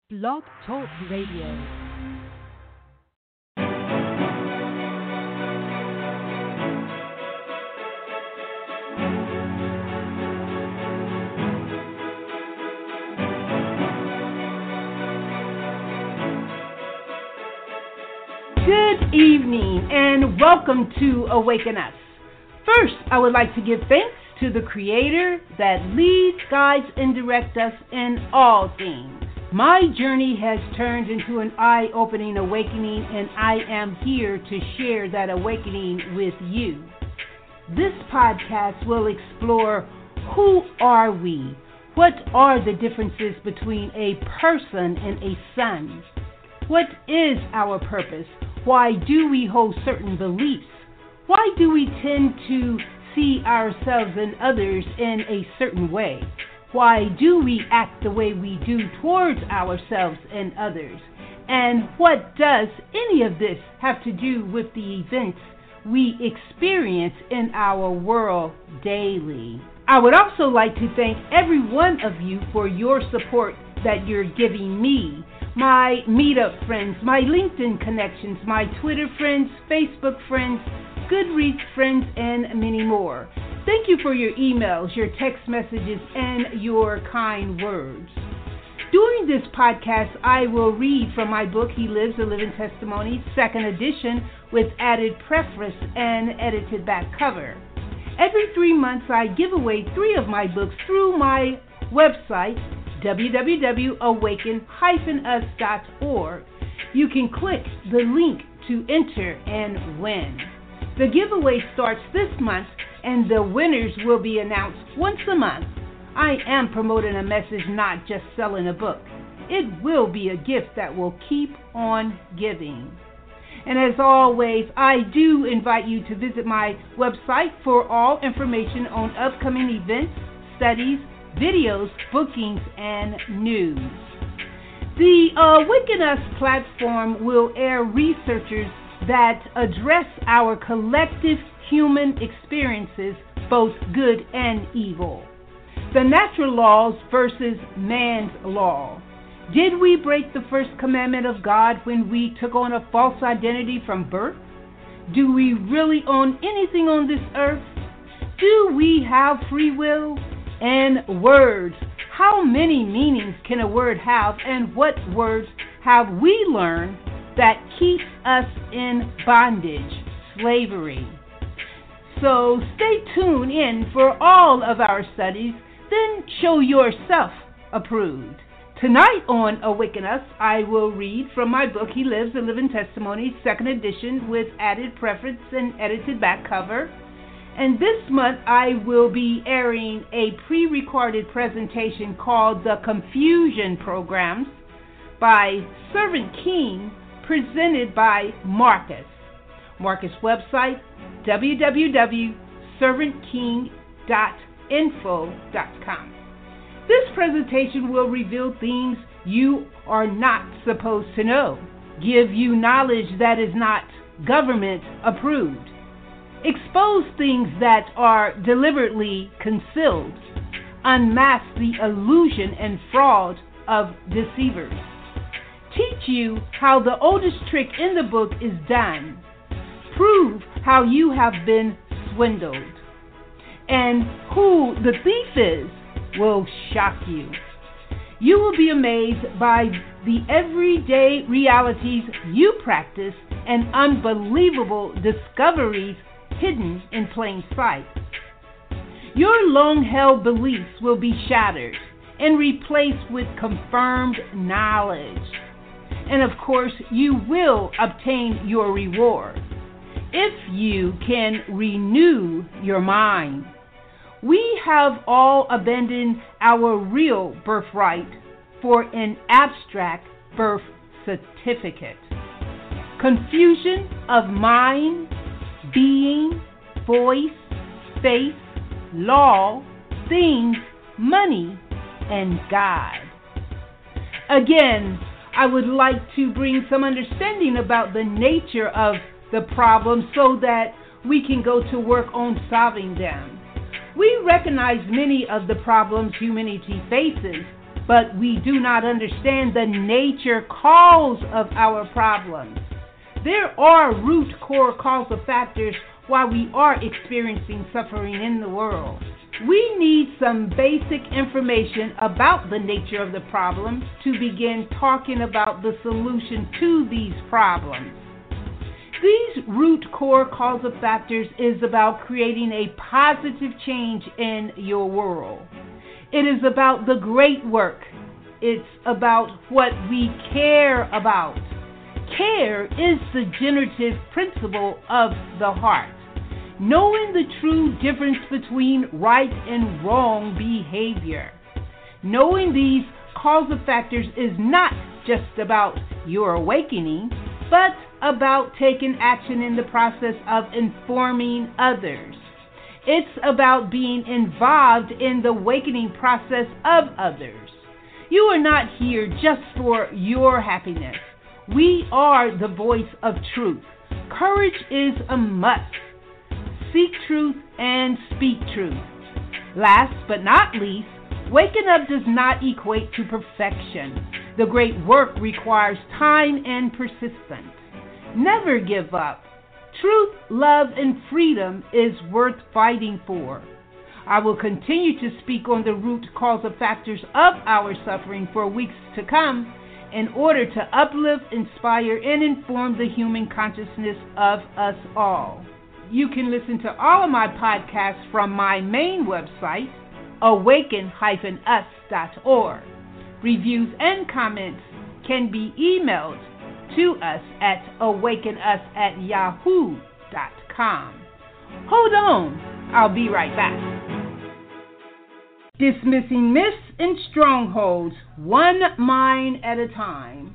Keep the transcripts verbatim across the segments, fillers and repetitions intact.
Blog Talk Radio. Good evening and welcome to Awaken Us. First, I would like to give thanks to the Creator that leads, guides, and directs us in all things. My journey has turned into an eye-opening awakening, and I am here to share that awakening with you. This podcast will explore who are we? What are the differences between a person and a son? What is our purpose? Why do we hold certain beliefs? Why do we tend to see ourselves and others in a certain way? Why do we act the way we do towards ourselves and others? And what does any of this have to do with the events we experience in our world daily? I would also like to thank every one of you for your support that you're giving me, my Meetup friends, my LinkedIn connections, my Twitter friends, Facebook friends, Goodreads friends, and many more. Thank you for your emails, your text messages, and your kind words. During this podcast, I will read from my book, He Lives a Living Testimony, second edition, with added preface and edited back cover. Every three months, I give away three of my books through my website, w w w dot awaken dash us dot org. You can click the link to enter and win. The giveaway starts this month, and the winners will be announced once a month. I am promoting a message, not just selling a book. It will be a gift that will keep on giving. And as always, I do invite you to visit my website for all information on upcoming events, studies, videos, bookings, and news. The Awaken Us platform will air researchers that address our collective human experiences, both good and evil. The natural laws versus man's law. Did we break the first commandment of God when we took on a false identity from birth? Do we really own anything on this earth? Do we have free will? And words. How many meanings can a word have, and what words have we learned that keeps us in bondage, slavery? So stay tuned in for all of our studies, then show yourself approved. Tonight on Awaken Us, I will read from my book, He Lives a Living Testimony, second edition, with added preface and edited back cover. And this month, I will be airing a pre-recorded presentation called The Confusion Programs by Servant King, presented by Marcus. Marcus' website, w w w dot servant king dot info dot com. This presentation will reveal things you are not supposed to know, give you knowledge that is not government approved, expose things that are deliberately concealed, unmask the illusion and fraud of deceivers, teach you how the oldest trick in the book is done, prove how you have been swindled, and who the thief is will shock you. You will be amazed by the everyday realities you practice and unbelievable discoveries hidden in plain sight. Your long-held beliefs will be shattered and replaced with confirmed knowledge. And of course, you will obtain your reward if you can renew your mind. We have all abandoned our real birthright for an abstract birth certificate. Confusion of mind, being, voice, faith, law, things, money, and God. Again, I would like to bring some understanding about the nature of the problem so that we can go to work on solving them. We recognize many of the problems humanity faces, but we do not understand the nature cause of our problems. There are root core causal factors why we are experiencing suffering in the world. We need some basic information about the nature of the problem to begin talking about the solution to these problems. These root core causal factors is about creating a positive change in your world. It is about the great work. It's about what we care about. Care is the generative principle of the heart. Knowing the true difference between right and wrong behavior. Knowing these causal factors is not just about your awakening, but about taking action in the process of informing others. It's about being involved in the awakening process of others. You are not here just for your happiness. We are the voice of truth. Courage is a must. Seek truth and speak truth. Last but not least, waking up does not equate to perfection. The great work requires time and persistence. Never give up. Truth, love, and freedom is worth fighting for. I will continue to speak on the root causal factors of our suffering for weeks to come in order to uplift, inspire, and inform the human consciousness of us all. You can listen to all of my podcasts from my main website, awaken dash us dot org. Reviews and comments can be emailed to us at awaken us at yahoo dot com. Hold on, I'll be right back. Dismissing myths and strongholds, one mind at a time.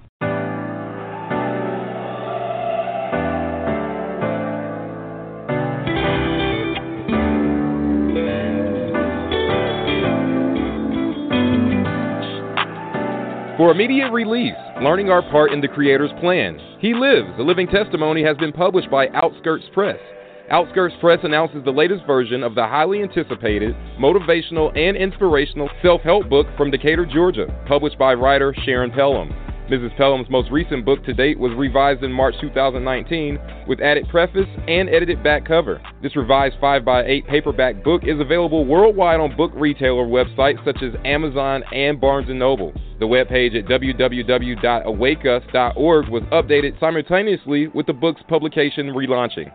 For immediate release, learning our part in the Creator's plan. He Lives, a living testimony, has been published by Outskirts Press. Outskirts Press announces the latest version of the highly anticipated, motivational, and inspirational self-help book from Decatur, Georgia, published by writer Sharon Pelham. Missus Pelham's most recent book to date was revised in March two thousand nineteen with added preface and edited back cover. This revised five by eight paperback book is available worldwide on book retailer websites such as Amazon and Barnes and Noble. The webpage at w w w dot awake us dot org was updated simultaneously with the book's publication relaunching.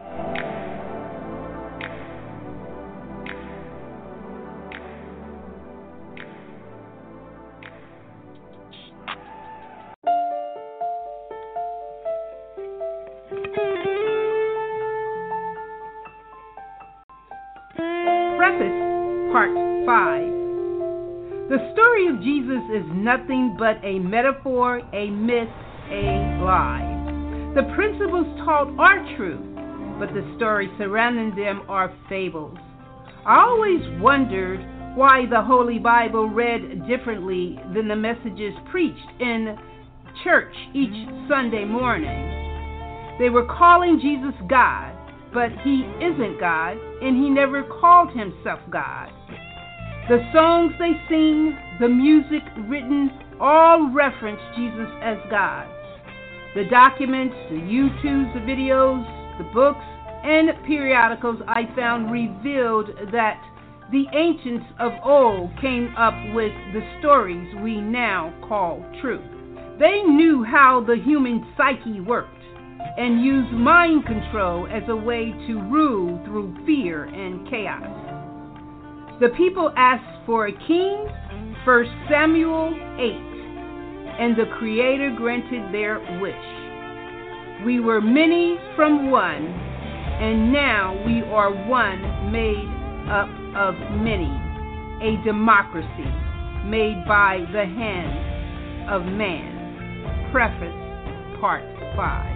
Preface, Part five. The story of Jesus is nothing but a metaphor, a myth, a lie. The principles taught are true, but the stories surrounding them are fables. I always wondered why the Holy Bible read differently than the messages preached in church each Sunday morning. They were calling Jesus God, but he isn't God, and he never called himself God. The songs they sing, the music written, all reference Jesus as God. The documents, the YouTubes, the videos, the books, and periodicals I found revealed that the ancients of old came up with the stories we now call truth. They knew how the human psyche worked and used mind control as a way to rule through fear and chaos. The people asked for a king, First Samuel eight, and the Creator granted their wish. We were many from one, and now we are one made up of many, a democracy made by the hand of man. Preface, Part five.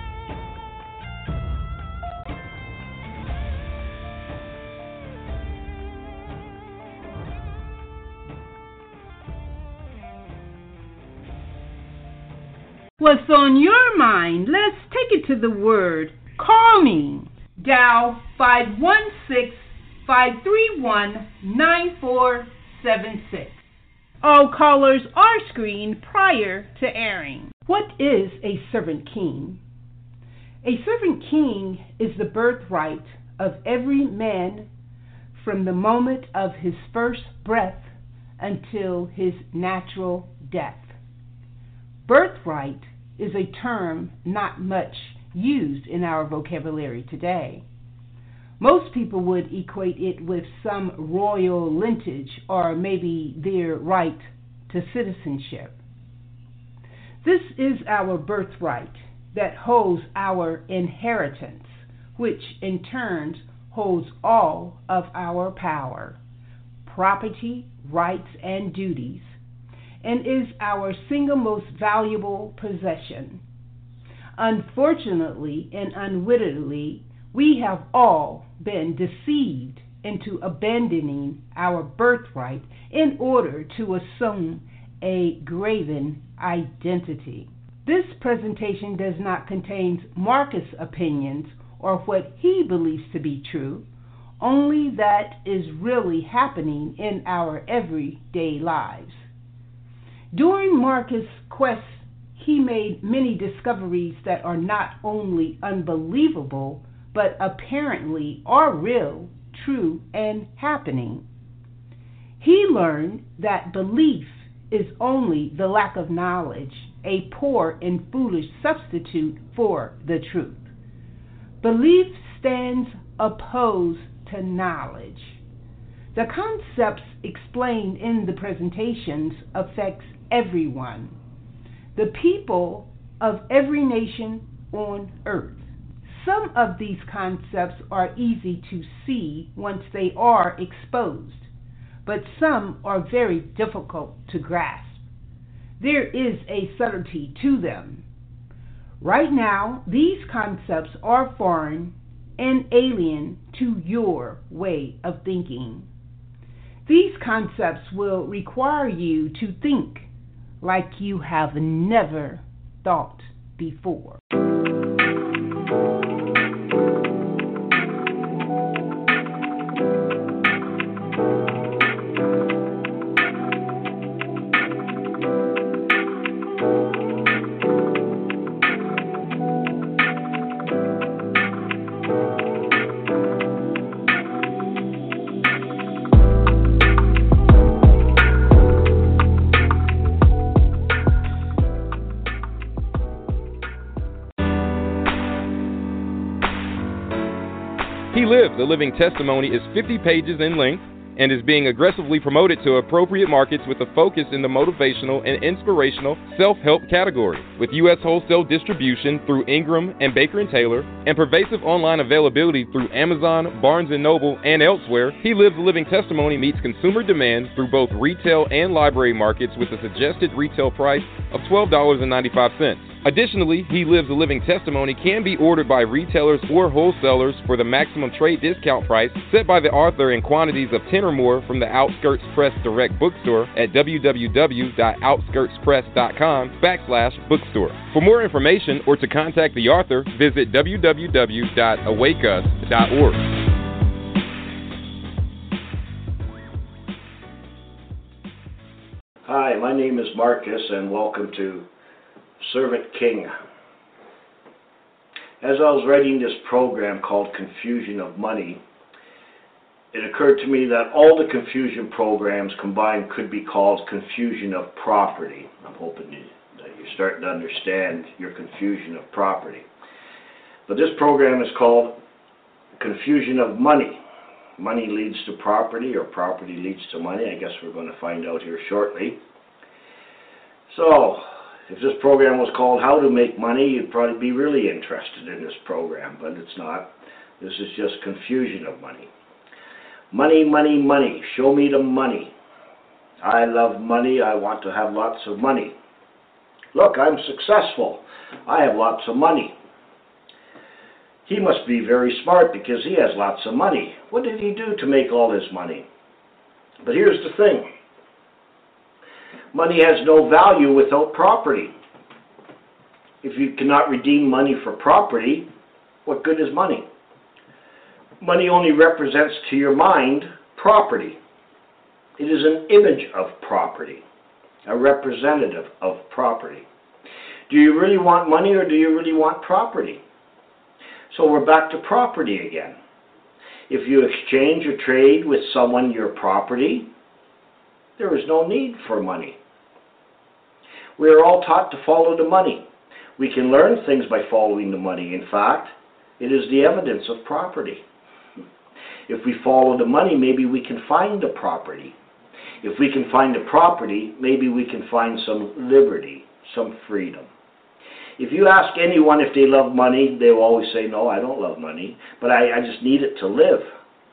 What's on your mind? Let's take it to the word. Call me. Dial five one six, five three one, nine four seven six. All callers are screened prior to airing. What is a servant king? A servant king is the birthright of every man from the moment of his first breath until his natural death. Birthright is a term not much used in our vocabulary today. Most people would equate it with some royal lineage or maybe their right to citizenship. This is our birthright that holds our inheritance, which in turn holds all of our power, property, rights, and duties, and is our single most valuable possession. Unfortunately and unwittingly, we have all been deceived into abandoning our birthright in order to assume a graven identity. This presentation does not contain Marcus' opinions or what he believes to be true, only that is really happening in our everyday lives. During Marcus' quest, he made many discoveries that are not only unbelievable, but apparently are real, true, and happening. He learned that belief is only the lack of knowledge, a poor and foolish substitute for the truth. Belief stands opposed to knowledge. The concepts explained in the presentations affects everyone, the people of every nation on earth. Some of these concepts are easy to see once they are exposed, but some are very difficult to grasp. There is a subtlety to them. Right now, these concepts are foreign and alien to your way of thinking. These concepts will require you to think like you have never thought before. He Lives, a Living Testimony is fifty pages in length and is being aggressively promoted to appropriate markets with a focus in the motivational and inspirational self-help category, with U S wholesale distribution through Ingram and Baker and Taylor, and pervasive online availability through Amazon, Barnes and Noble, and elsewhere. He Lives, a Living Testimony meets consumer demand through both retail and library markets with a suggested retail price of twelve dollars and ninety-five cents. Additionally, He Lives, a Living Testimony can be ordered by retailers or wholesalers for the maximum trade discount price set by the author in quantities of ten or more from the Outskirts Press Direct Bookstore at www.outskirtspress.com backslash bookstore. For more information or to contact the author, visit w w w dot awake us dot org. Hi, my name is Marcus, and welcome to Servant King. As I was writing this program called Confusion of Money, it occurred to me that all the confusion programs combined could be called Confusion of Property. I'm hoping that you're starting to understand your confusion of property. But this program is called Confusion of Money. Money leads to property, or property leads to money. I guess we're going to find out here shortly. So, if this program was called How to Make Money, you'd probably be really interested in this program, but it's not. This is just confusion of money. Money, money, money. Show me the money. I love money. I want to have lots of money. Look, I'm successful. I have lots of money. He must be very smart because he has lots of money. What did he do to make all his money? But here's the thing. Money has no value without property. If you cannot redeem money for property, what good is money? Money only represents to your mind property. It is an image of property. a representative of property. Do you really want money or do you really want property? So we're back to property again. If you exchange or trade with someone your property, there is no need for money. We are all taught to follow the money. We can learn things by following the money. In fact, it is the evidence of property. If we follow the money, maybe we can find the property. If we can find the property, maybe we can find some liberty, some freedom. If you ask anyone if they love money, they will always say, no, I don't love money, but I, I just need it to live.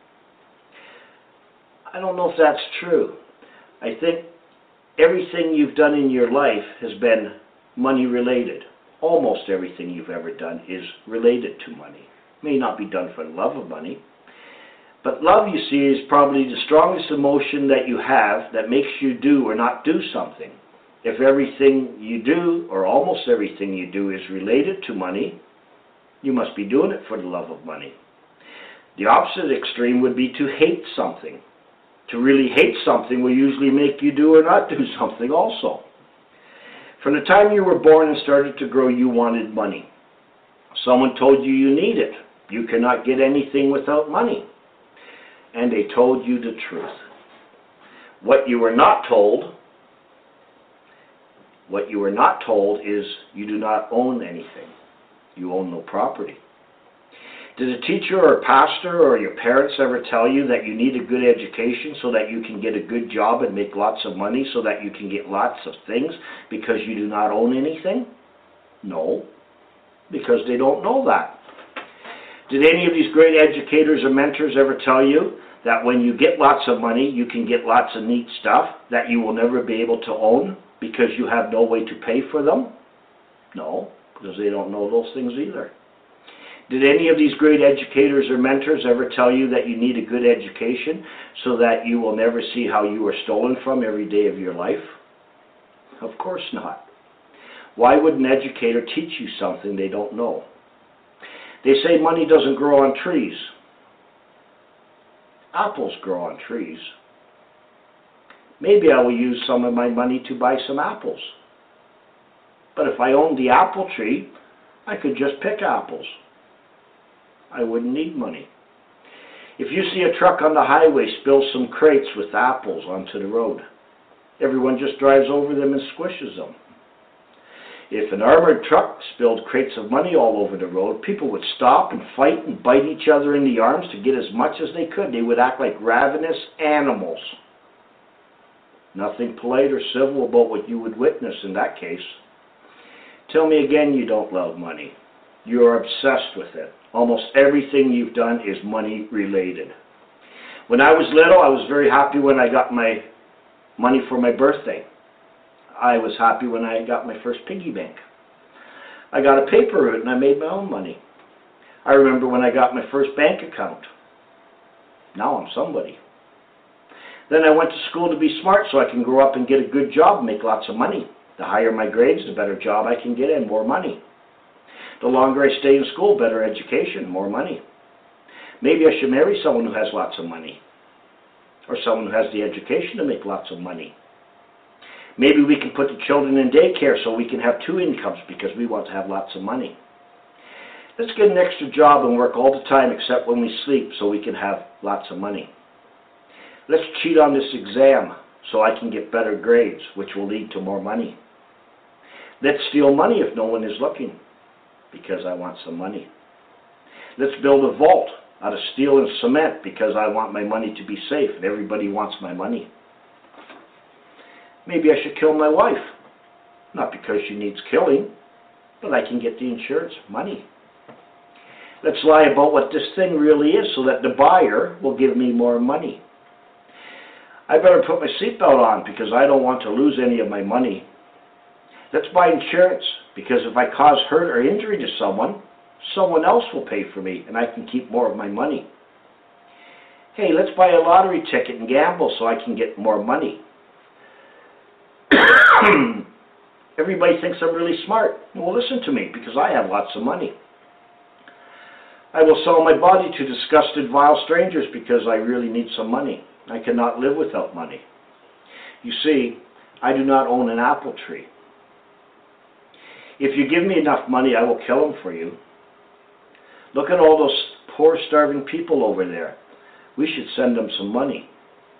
I don't know if that's true. I think everything you've done in your life has been money related. Almost everything you've ever done is related to money. It may not be done for the love of money, but love, you see, is probably the strongest emotion that you have that makes you do or not do something. If everything you do, or almost everything you do, is related to money, you must be doing it for the love of money. The opposite extreme would be to hate something. To really hate something will usually make you do or not do something also. From the time you were born and started to grow, you wanted money. Someone told you you need it. You cannot get anything without money. And they told you the truth. What you were not told What you were not told is you do not own anything. You own no property. Did a teacher or a pastor or your parents ever tell you that you need a good education so that you can get a good job and make lots of money so that you can get lots of things because you do not own anything? No, because they don't know that. Did any of these great educators or mentors ever tell you that when you get lots of money, you can get lots of neat stuff that you will never be able to own because you have no way to pay for them? No, because they don't know those things either. Did any of these great educators or mentors ever tell you that you need a good education so that you will never see how you are stolen from every day of your life? Of course not. Why would an educator teach you something they don't know? They say money doesn't grow on trees. Apples grow on trees. Maybe I will use some of my money to buy some apples. But if I owned the apple tree, I could just pick apples. I wouldn't need money. If you see a truck on the highway spill some crates with apples onto the road, everyone just drives over them and squishes them. If an armored truck spilled crates of money all over the road, people would stop and fight and bite each other in the arms to get as much as they could. They would act like ravenous animals. Nothing polite or civil about what you would witness in that case. Tell me again you don't love money. You are obsessed with it. Almost everything you've done is money related. When I was little, I was very happy when I got my money for my birthday. I was happy when I got my first piggy bank. I got a paper route and I made my own money. I remember when I got my first bank account. Now I'm somebody. Then I went to school to be smart so I can grow up and get a good job and make lots of money. The higher my grades, the better job I can get and more money. The longer I stay in school, better education, more money. Maybe I should marry someone who has lots of money. Or someone who has the education to make lots of money. Maybe we can put the children in daycare so we can have two incomes because we want to have lots of money. Let's get an extra job and work all the time except when we sleep so we can have lots of money. Let's cheat on this exam so I can get better grades, which will lead to more money. Let's steal money if no one is looking because I want some money. Let's build a vault out of steel and cement because I want my money to be safe and everybody wants my money. Maybe I should kill my wife. Not because she needs killing, but I can get the insurance money. Let's lie about what this thing really is so that the buyer will give me more money. I better put my seatbelt on because I don't want to lose any of my money. Let's buy insurance because if I cause hurt or injury to someone, someone else will pay for me and I can keep more of my money. Hey, let's buy a lottery ticket and gamble so I can get more money. Everybody thinks I'm really smart. Well, listen to me because I have lots of money. I will sell my body to disgusted, vile strangers because I really need some money. I cannot live without money. You see, I do not own an apple tree. If you give me enough money, I will kill them for you. Look at all those poor, starving people over there. We should send them some money.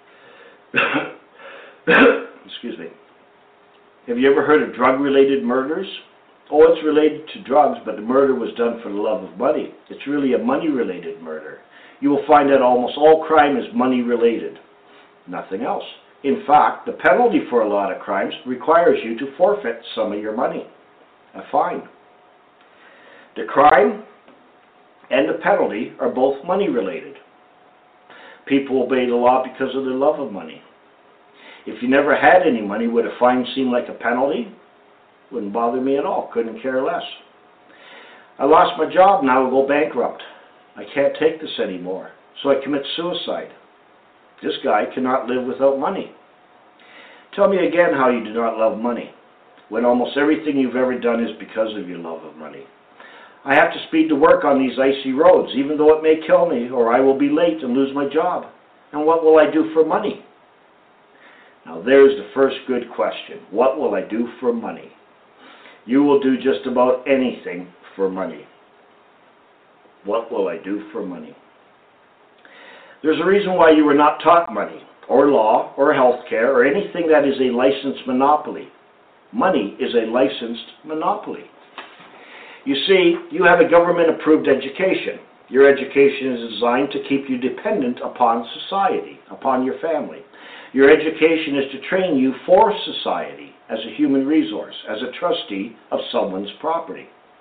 Excuse me. Have you ever heard of drug-related murders? Oh, it's related to drugs, but the murder was done for the love of money. It's really a money-related murder. You will find that almost all crime is money-related. Nothing else. In fact, the penalty for a lot of crimes requires you to forfeit some of your money. A fine. The crime and the penalty are both money-related. People obey the law because of their love of money. If you never had any money, would a fine seem like a penalty? Wouldn't bother me at all. Couldn't care less. I lost my job, now I go bankrupt. I can't take this anymore, so I commit suicide. This guy cannot live without money. Tell me again how you do not love money, when almost everything you've ever done is because of your love of money. I have to speed to work on these icy roads, even though it may kill me, or I will be late and lose my job. And what will I do for money? Now there's the first good question. What will I do for money? You will do just about anything for money. What will I do for money? There's a reason why you were not taught money, or law, or healthcare, or anything that is a licensed monopoly. Money is a licensed monopoly. You see, you have a government-approved education. Your education is designed to keep you dependent upon society, upon your family. Your education is to train you for society as a human resource, as a trustee of someone's property.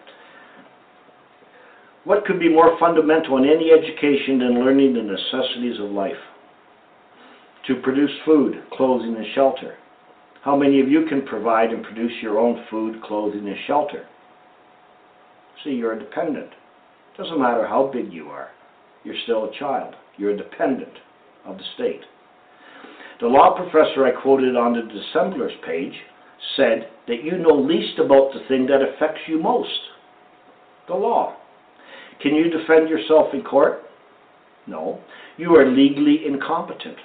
What could be more fundamental in any education than learning the necessities of life? To produce food, clothing, and shelter. How many of you can provide and produce your own food, clothing, and shelter? See, you're a dependent. Doesn't matter how big you are. You're still a child. You're a dependent of the state. The law professor I quoted on the dissemblers page said that you know least about the thing that affects you most, the law. Can you defend yourself in court? No. You are legally incompetent.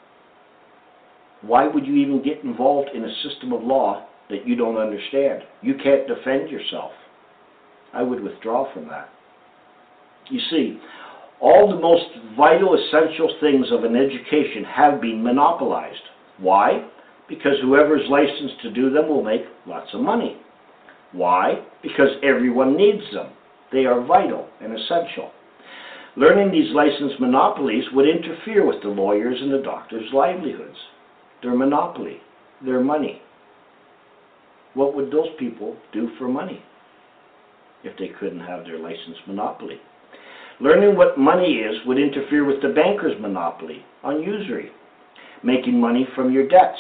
Why would you even get involved in a system of law that you don't understand? You can't defend yourself. I would withdraw from that. You see, all the most vital, essential things of an education have been monopolized. Why? Because whoever is licensed to do them will make lots of money. Why? Because everyone needs them. They are vital and essential. Learning these licensed monopolies would interfere with the lawyers and the doctors' livelihoods. Their monopoly, their money. What would those people do for money if they couldn't have their licensed monopoly? Learning what money is would interfere with the banker's monopoly on usury, making money from your debts.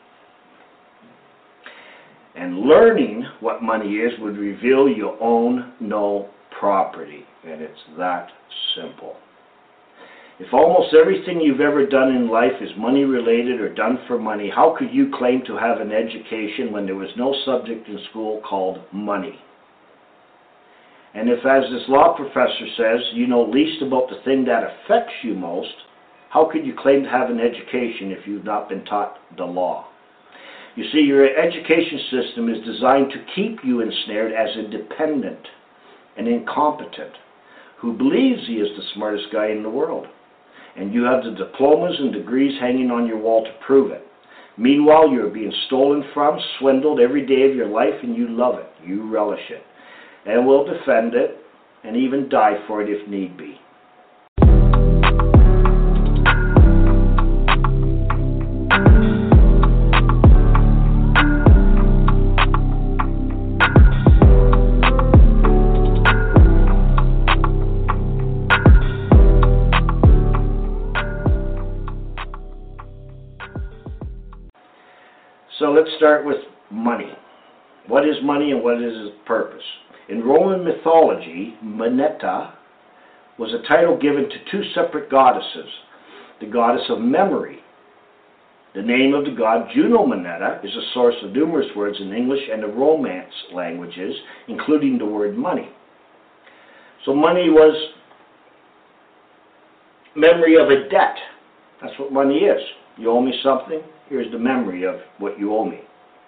And learning what money is would reveal you own no property, and it's that simple. If almost everything you've ever done in life is money related or done for money, how could you claim to have an education when there was no subject in school called money? And if, as this law professor says, you know least about the thing that affects you most, how could you claim to have an education if you've not been taught the law? You see, your education system is designed to keep you ensnared as a dependent, an incompetent, who believes he is the smartest guy in the world. And you have the diplomas and degrees hanging on your wall to prove it. Meanwhile, you're being stolen from, swindled every day of your life, and you love it. You relish it. And will defend it, and even die for it if need be. So let's start with money. What is money and what is its purpose? In Roman mythology, Moneta was a title given to two separate goddesses. The goddess of memory. The name of the god Juno Moneta is a source of numerous words in English and the Romance languages, including the word money. So money was memory of a debt. That's what money is. You owe me something, Here's the memory of what you owe me.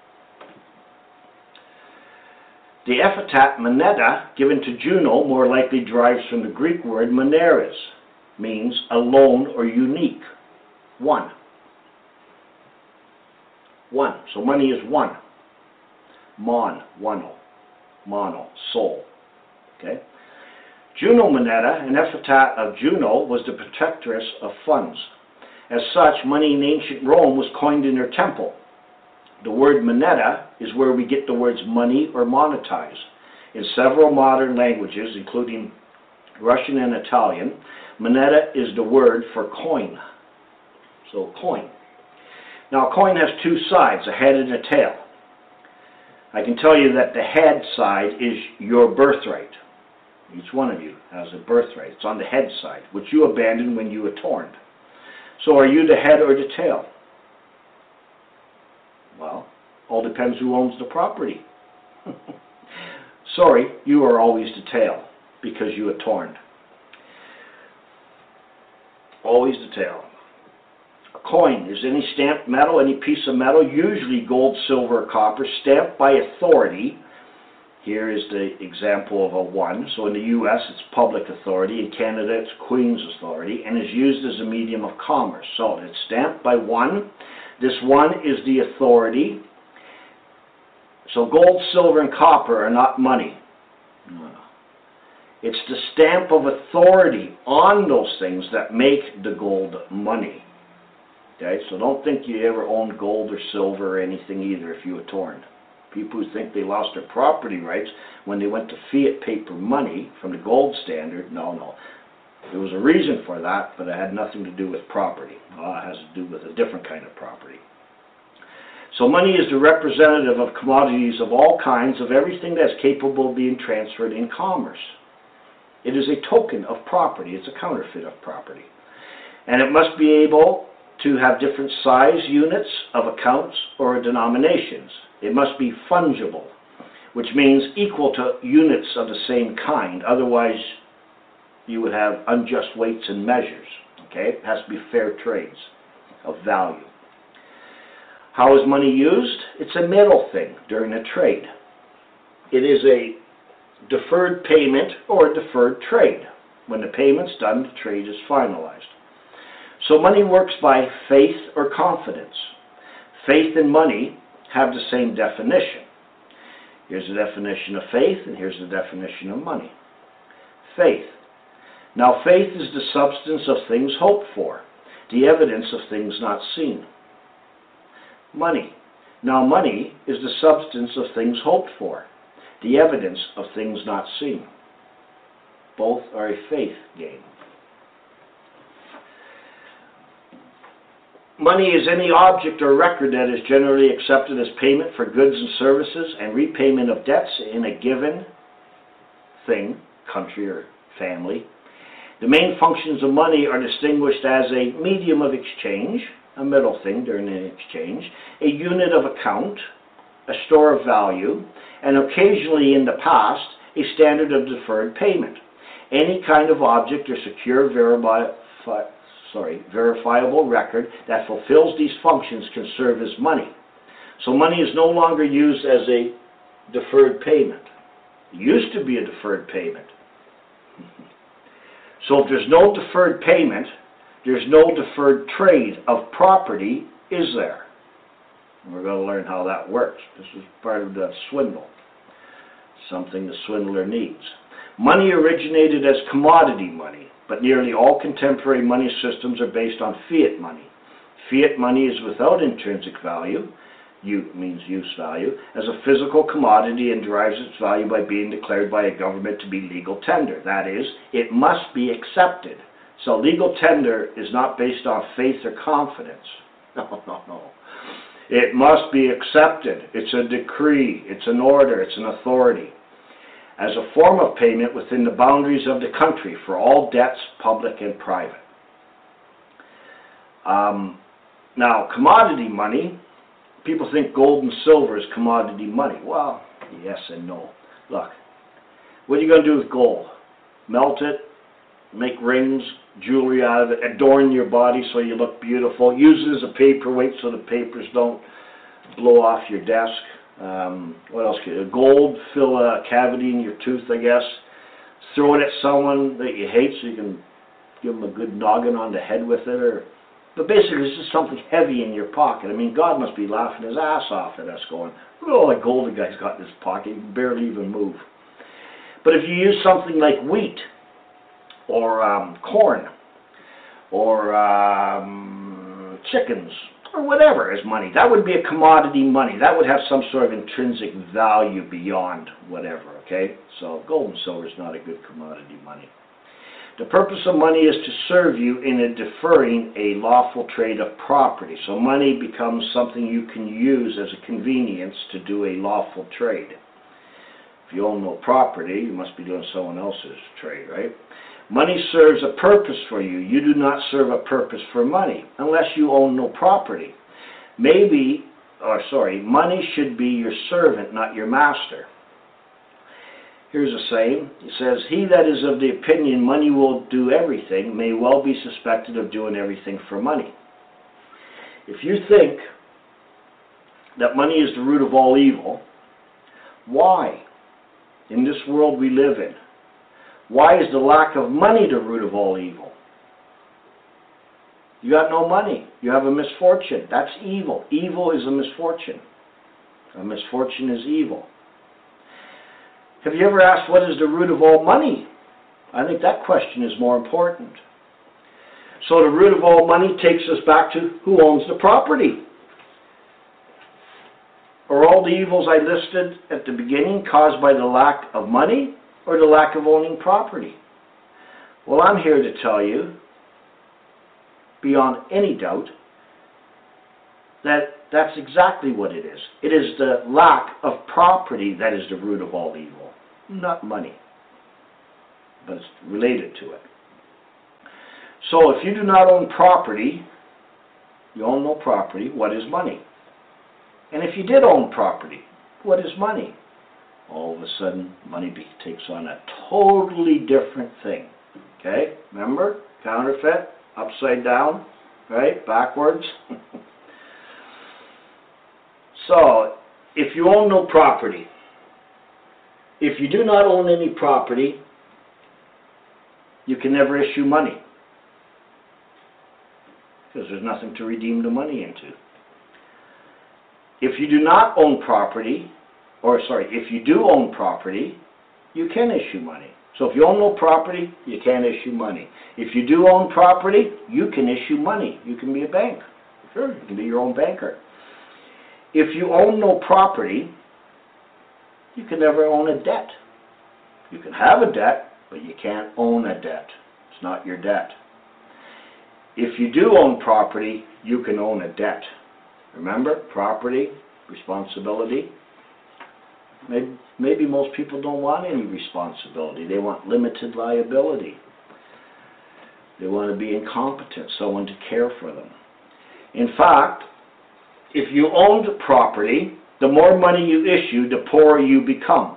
The epithet moneta, given to Juno, more likely derives from the Greek word moneres, means alone or unique, one. One. So money is one. Mon, one-o. Mono, soul. Okay? Juno moneta, an epithet of Juno, was the protectress of funds. As such, money in ancient Rome was coined in her temple. The word moneta is where we get the words money or monetize. In several modern languages, including Russian and Italian, moneta is the word for coin. So, coin. Now, a coin has two sides, a head and a tail. I can tell you that the head side is your birthright. Each one of you has a birthright. It's on the head side, which you abandoned when you were torn. So are you the head or the tail? Well, all depends who owns the property. Sorry, you are always the tail because you are torn. Always the tail. A coin is any stamped metal, any piece of metal, usually gold, silver, or copper, stamped by authority. Here is the example of a one. So in the U S it's public authority. In Canada it's Queen's authority, and is used as a medium of commerce. So it's stamped by one. This one is the authority. So gold, silver, and copper are not money. No. It's the stamp of authority on those things that make the gold money. Okay, so don't think you ever owned gold or silver or anything either if you were torn. People who think they lost their property rights when they went to fiat paper money from the gold standard, no, no. There was a reason for that, but it had nothing to do with property. Well, it has to do with a different kind of property. So money is the representative of commodities of all kinds, of everything that's capable of being transferred in commerce. It is a token of property. It's a counterfeit of property. And it must be able to have different size units of accounts or denominations. It must be fungible, which means equal to units of the same kind. Otherwise, you would have unjust weights and measures. Okay? It has to be fair trades of value. How is money used? It's a middle thing during a trade. It is a deferred payment or a deferred trade. When the payment's done, the trade is finalized. So money works by faith or confidence. Faith and money have the same definition. Here's the definition of faith, and here's the definition of money. Faith. Now faith is the substance of things hoped for, the evidence of things not seen. Money. Now money is the substance of things hoped for, the evidence of things not seen. Both are a faith game. Money is any object or record that is generally accepted as payment for goods and services and repayment of debts in a given thing, country or family. The main functions of money are distinguished as a medium of exchange, a middle thing during an exchange, a unit of account, a store of value, and occasionally in the past, a standard of deferred payment. Any kind of object or secure verifiable sorry, verifiable record that fulfills these functions can serve as money. So money is no longer used as a deferred payment. It used to be a deferred payment. So if there's no deferred payment, there's no deferred trade of property, is there? And we're going to learn how that works. This is part of the swindle, something the swindler needs. Money originated as commodity money, but nearly all contemporary money systems are based on fiat money. Fiat money is without intrinsic value, U means use value, as a physical commodity and derives its value by being declared by a government to be legal tender. That is, it must be accepted. So legal tender is not based on faith or confidence. No, no, no. It must be accepted. It's a decree. It's an order. It's an authority. As a form of payment within the boundaries of the country for all debts, public and private. Um, now, commodity money, people think gold and silver is commodity money. Well, yes and no. Look, what are you going to do with gold? Melt it, make rings, jewelry out of it, adorn your body so you look beautiful. Use it as a paperweight so the papers don't blow off your desk. Um, what else? Gold, fill a cavity in your tooth, I guess. Throw it at someone that you hate so you can give them a good noggin on the head with it. Or, but basically it's just something heavy in your pocket. I mean, God must be laughing his ass off at us going, look at all that gold the guy's got in his pocket. He can barely even move. But if you use something like wheat, or um, corn, or um, chickens, or whatever as money, that would be a commodity money. That would have some sort of intrinsic value beyond whatever, okay? So gold and silver is not a good commodity money. The purpose of money is to serve you in a deferring a lawful trade of property. So money becomes something you can use as a convenience to do a lawful trade. If you own no property, you must be doing someone else's trade, right? Money serves a purpose for you. You do not serve a purpose for money unless you own no property. Maybe, or sorry, money should be your servant, not your master. Here's a saying. It says, he that is of the opinion money will do everything may well be suspected of doing everything for money. If you think that money is the root of all evil, why? In this world we live in, why is the lack of money the root of all evil? You got no money. You have a misfortune. That's evil. Evil is a misfortune. A misfortune is evil. Have you ever asked what is the root of all money? I think that question is more important. So the root of all money takes us back to who owns the property. Are all the evils I listed at the beginning caused by the lack of money or the lack of owning property? Well, I'm here to tell you, beyond any doubt, that that's exactly what it is. It is the lack of property that is the root of all evil, not money, but it's related to it. So if you do not own property, you own no property, what is money? And if you did own property, what is money? All of a sudden, money be, takes on a totally different thing. Okay? Remember? Counterfeit, upside down, right? Backwards. So, if you own no property, if you do not own any property, you can never issue money. Because there's nothing to redeem the money into. If you do not own property, or sorry, if you do own property, you can issue money. So if you own no property, you can't issue money. If you do own property, you can issue money. You can be a bank. Sure, you can be your own banker. If you own no property, you can never own a debt. You can have a debt, but you can't own a debt. It's not your debt. If you do own property, you can own a debt. Remember, property, responsibility. Maybe, maybe most people don't want any responsibility. They want limited liability. They want to be incompetent, someone to care for them. In fact, if you owned property, the more money you issue, the poorer you become.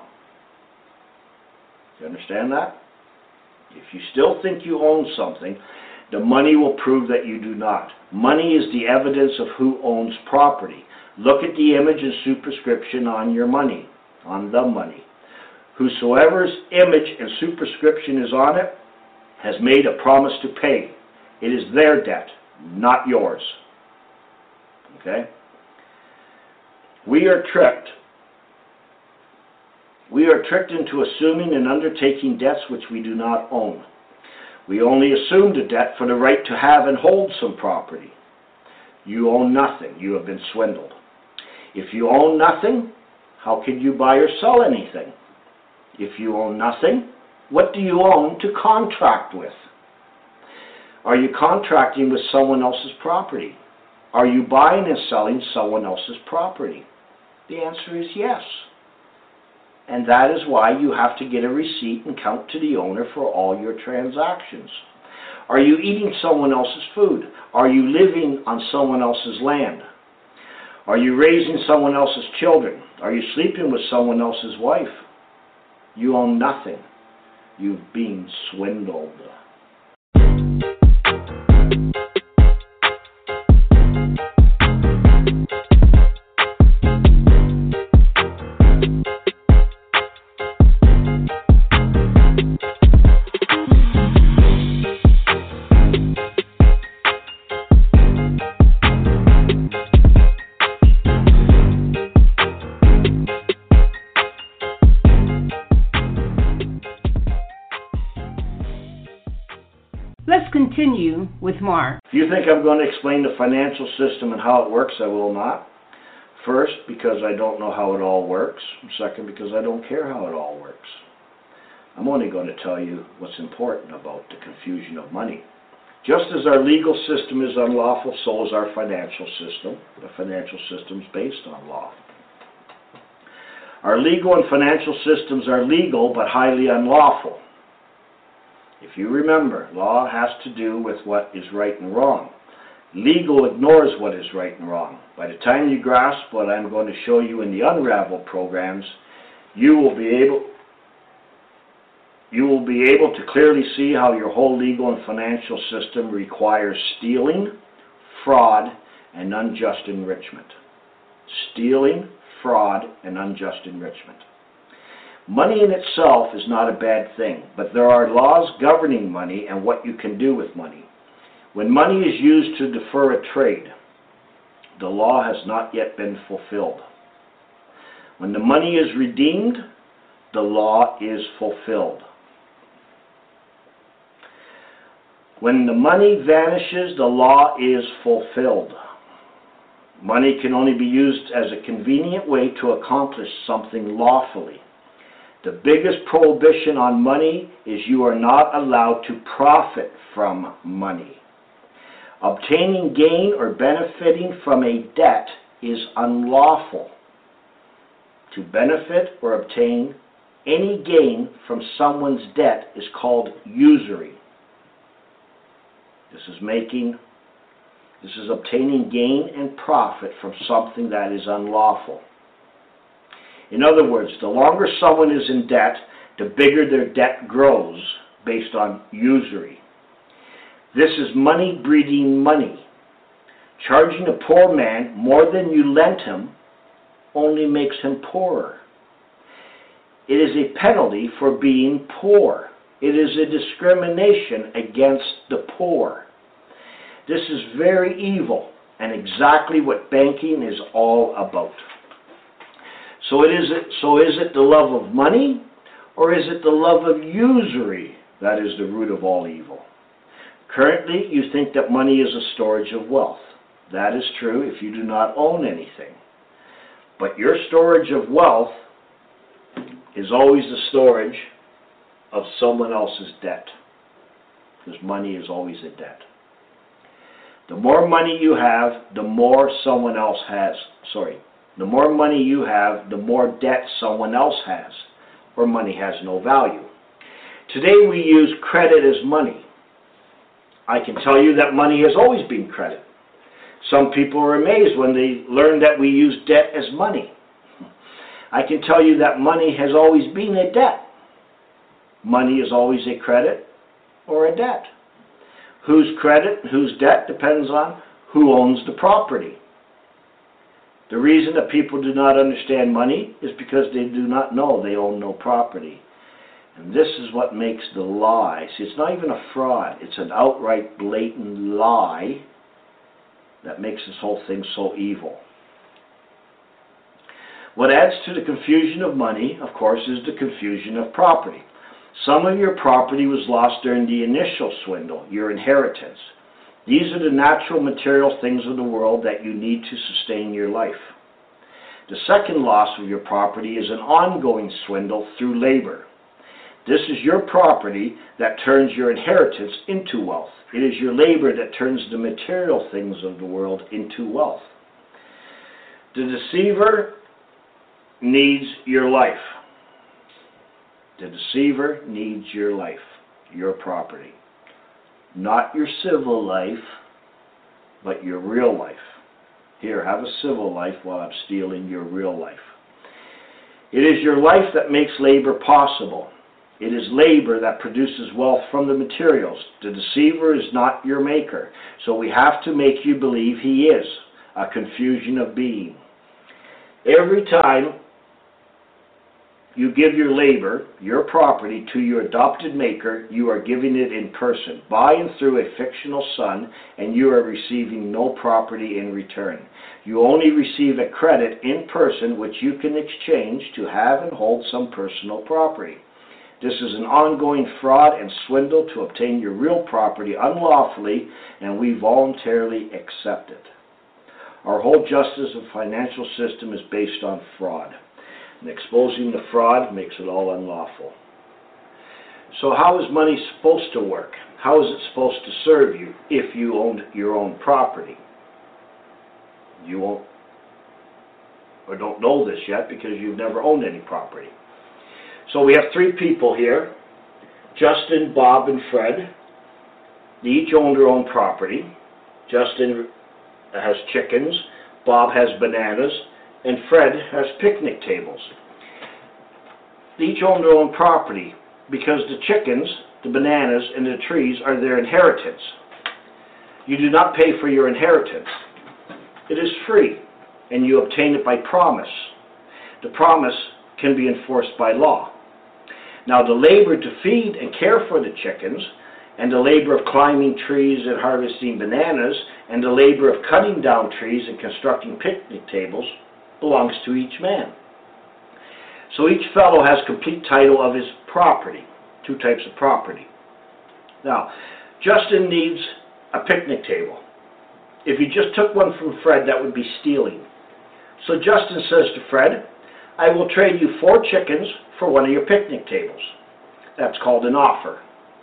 You understand that? If you still think you own something, the money will prove that you do not. Money is the evidence of who owns property. Look at the image and superscription on your money, on the money. Whosoever's image and superscription is on it has made a promise to pay. It is their debt, not yours. Okay? We are tricked. We are tricked into assuming and undertaking debts which we do not own. We only assumed a debt for the right to have and hold some property. You own nothing. You have been swindled. If you own nothing, how can you buy or sell anything? If you own nothing, what do you own to contract with? Are you contracting with someone else's property? Are you buying and selling someone else's property? The answer is yes. And that is why you have to get a receipt and count to the owner for all your transactions. Are you eating someone else's food? Are you living on someone else's land? Are you raising someone else's children? Are you sleeping with someone else's wife? You own nothing. You've been swindled. continue with Mark. If you think I'm going to explain the financial system and how it works, I will not. First, because I don't know how it all works. Second, because I don't care how it all works. I'm only going to tell you what's important about the confusion of money. Just as our legal system is unlawful, so is our financial system. The financial system is based on law. Our legal and financial systems are legal but highly unlawful. If you remember, law has to do with what is right and wrong. Legal ignores what is right and wrong. By the time you grasp what I'm going to show you in the Unravel programs, you will be able you will be able to clearly see how your whole legal and financial system requires stealing, fraud, and unjust enrichment. Stealing, fraud, and unjust enrichment. Money in itself is not a bad thing, but there are laws governing money and what you can do with money. When money is used to defer a trade, the law has not yet been fulfilled. When the money is redeemed, the law is fulfilled. When the money vanishes, the law is fulfilled. Money can only be used as a convenient way to accomplish something lawfully. The biggest prohibition on money is you are not allowed to profit from money. Obtaining gain or benefiting from a debt is unlawful. To benefit or obtain any gain from someone's debt is called usury. This is making, this is obtaining gain and profit from something that is unlawful. In other words, the longer someone is in debt, the bigger their debt grows based on usury. This is money breeding money. Charging a poor man more than you lent him only makes him poorer. It is a penalty for being poor. It is a discrimination against the poor. This is very evil and exactly what banking is all about. So, it is it, so is it the love of money, or is it the love of usury that is the root of all evil? Currently, you think that money is a storage of wealth. That is true if you do not own anything. But your storage of wealth is always the storage of someone else's debt, because money is always a debt. The more money you have, the more someone else has. Sorry. The more money you have, the more debt someone else has, or money has no value. Today we use credit as money. I can tell you that money has always been credit. Some people are amazed when they learn that we use debt as money. I can tell you that money has always been a debt. Money is always a credit or a debt. Whose credit, whose debt depends on who owns the property. The reason that people do not understand money is because they do not know they own no property. And this is what makes the lie. See, it's not even a fraud. It's an outright, blatant lie that makes this whole thing so evil. What adds to the confusion of money, of course, is the confusion of property. Some of your property was lost during the initial swindle, your inheritance. These are the natural material things of the world that you need to sustain your life. The second loss of your property is an ongoing swindle through labor. This is your property that turns your inheritance into wealth. It is your labor that turns the material things of the world into wealth. The deceiver needs your life. The deceiver needs your life, your property. Not your civil life, but your real life. Here, have a civil life while I'm stealing your real life. It is your life that makes labor possible. It is labor that produces wealth from the materials. The deceiver is not your maker, so we have to make you believe he is, a confusion of being. Every time you give your labor, your property, to your adopted maker, you are giving it in person, by and through a fictional son, and you are receiving no property in return. You only receive a credit in person which you can exchange to have and hold some personal property. This is an ongoing fraud and swindle to obtain your real property unlawfully, and we voluntarily accept it. Our whole justice and financial system is based on fraud, and exposing the fraud makes it all unlawful. So how is money supposed to work? How is it supposed to serve you if you owned your own property? You won't, or don't know this yet because you've never owned any property. So we have three people here, Justin, Bob, and Fred. They each own their own property. Justin has chickens, Bob has bananas, and Fred has picnic tables. They each own their own property because the chickens, the bananas, and the trees are their inheritance. You do not pay for your inheritance. It is free, and you obtain it by promise. The promise can be enforced by law. Now, the labor to feed and care for the chickens, and the labor of climbing trees and harvesting bananas, and the labor of cutting down trees and constructing picnic tables belongs to each man. So each fellow has complete title of his property, two types of property. Now, Justin needs a picnic table. If you just took one from Fred, that would be stealing. So Justin says to Fred, I will trade you four chickens for one of your picnic tables. That's called an offer.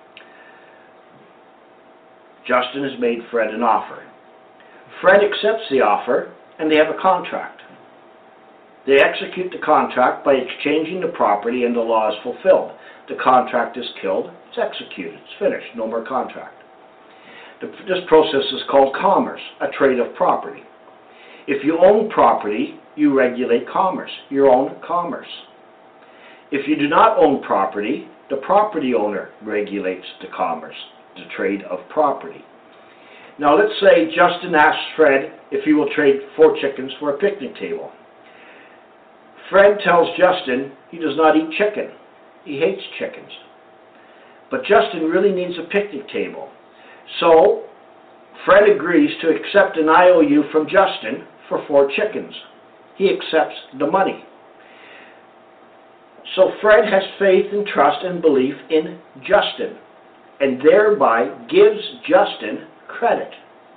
Justin has made Fred an offer. Fred accepts the offer, and they have a contract. They execute the contract by exchanging the property, and the law is fulfilled. The contract is killed, it's executed, it's finished, no more contract. The, this process is called commerce, a trade of property. If you own property, you regulate commerce, your own commerce. If you do not own property, the property owner regulates the commerce, the trade of property. Now let's say Justin asks Fred if he will trade four chickens for a picnic table. Fred tells Justin he does not eat chicken. He hates chickens. But Justin really needs a picnic table. So Fred agrees to accept an I O U from Justin for four chickens. He accepts the money. So Fred has faith and trust and belief in Justin, and thereby gives Justin credit.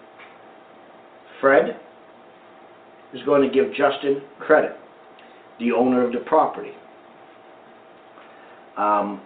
Fred is going to give Justin credit, the owner of the property. Um,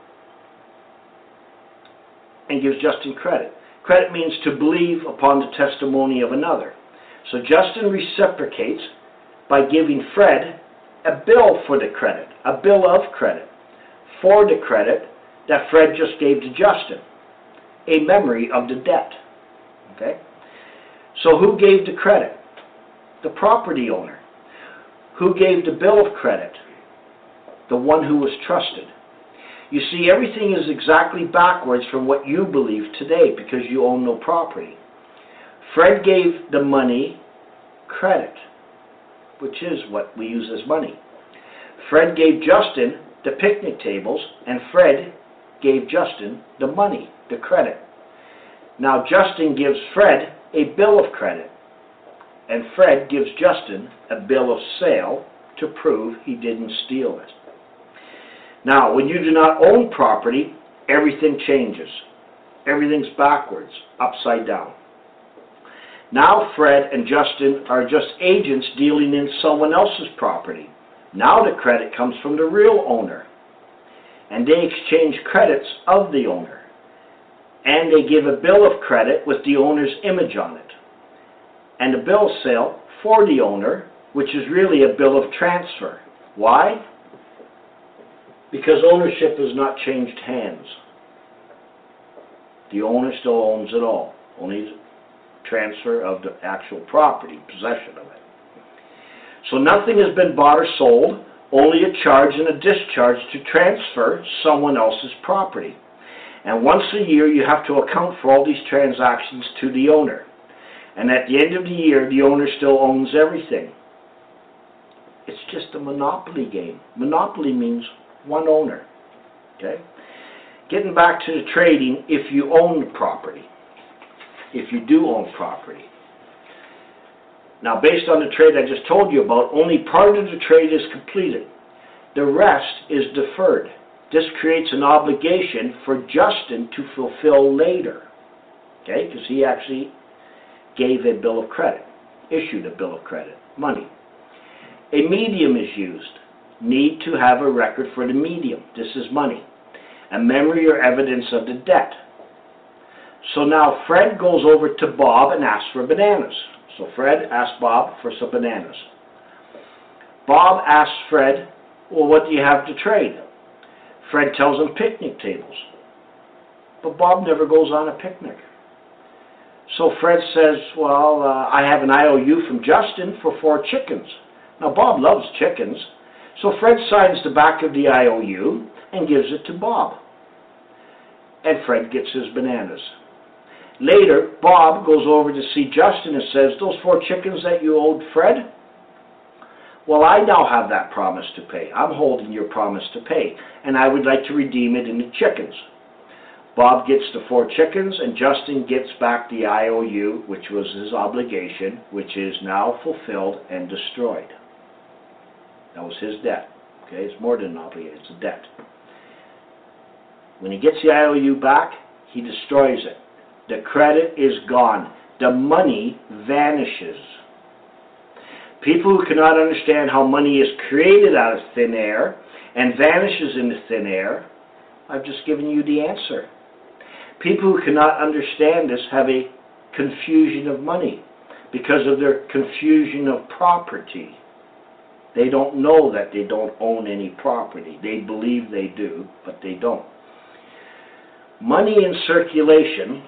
and gives Justin credit. Credit means to believe upon the testimony of another. So Justin reciprocates by giving Fred a bill for the credit, a bill of credit, for the credit that Fred just gave to Justin, a memory of the debt. Okay? So who gave the credit? The property owner. Who gave the bill of credit? The one who was trusted. You see, everything is exactly backwards from what you believe today because you own no property. Fred gave the money credit, which is what we use as money. Fred gave Justin the picnic tables, and Fred gave Justin the money, the credit. Now Justin gives Fred a bill of credit, and Fred gives Justin a bill of sale to prove he didn't steal it. Now, when you do not own property, everything changes. Everything's backwards, upside down. Now Fred and Justin are just agents dealing in someone else's property. Now the credit comes from the real owner. And they exchange credits of the owner. And they give a bill of credit with the owner's image on it. And a bill of sale for the owner, which is really a bill of transfer. Why? Because ownership has not changed hands. The owner still owns it all. Only transfer of the actual property, possession of it. So nothing has been bought or sold, only a charge and a discharge to transfer someone else's property. And once a year you have to account for all these transactions to the owner. And at the end of the year, the owner still owns everything. It's just a monopoly game. Monopoly means one owner. Okay? Getting back to the trading, if you own the property, if you do own property. Now, based on the trade I just told you about, only part of the trade is completed. The rest is deferred. This creates an obligation for Justin to fulfill later, okay, because he actually gave a bill of credit, issued a bill of credit, money. A medium is used. Need to have a record for the medium. This is money. A memory or evidence of the debt. So now Fred goes over to Bob and asks for bananas. So Fred asks Bob for some bananas. Bob asks Fred, well, what do you have to trade? Fred tells him picnic tables. But Bob never goes on a picnic. So Fred says, well, uh, I have an I O U from Justin for four chickens. Now Bob loves chickens. So Fred signs the back of the I O U and gives it to Bob. And Fred gets his bananas. Later, Bob goes over to see Justin and says, those four chickens that you owed Fred? Well, I now have that promise to pay. I'm holding your promise to pay, and I would like to redeem it into chickens. Bob gets the four chickens, and Justin gets back the I O U, which was his obligation, which is now fulfilled and destroyed. That was his debt. Okay, it's more than an obligation, it's a debt. When he gets the I O U back, he destroys it. The credit is gone. The money vanishes. People who cannot understand how money is created out of thin air and vanishes into thin air, I've just given you the answer. People who cannot understand this have a confusion of money because of their confusion of property. They don't know that they don't own any property. They believe they do, but they don't. Money in circulation,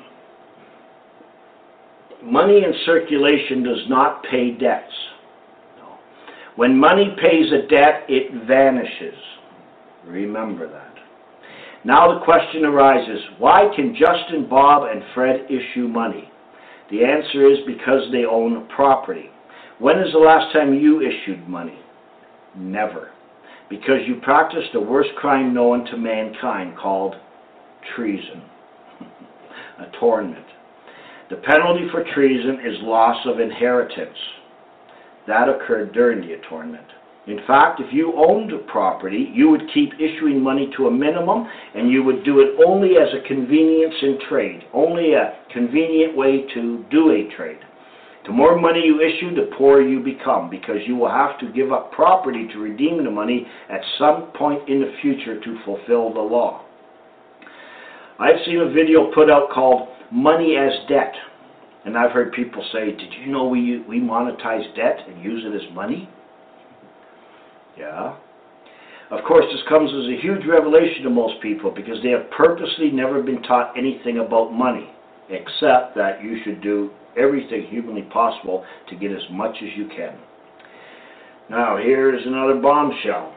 money in circulation does not pay debts. No. When money pays a debt, it vanishes. Remember that. Now the question arises, why can Justin, Bob, and Fred issue money? The answer is because they own property. When is the last time you issued money? Never. Because you practiced the worst crime known to mankind called treason, attornment. The penalty for treason is loss of inheritance. That occurred during the attornment. In fact, if you owned property, you would keep issuing money to a minimum, and you would do it only as a convenience in trade, only a convenient way to do a trade. The more money you issue, the poorer you become, because you will have to give up property to redeem the money at some point in the future to fulfill the law. I've seen a video put out called Money as Debt, and I've heard people say, did you know we, we monetize debt and use it as money? Yeah. Of course, this comes as a huge revelation to most people because they have purposely never been taught anything about money, except that you should do everything humanly possible to get as much as you can. Now, here's another bombshell.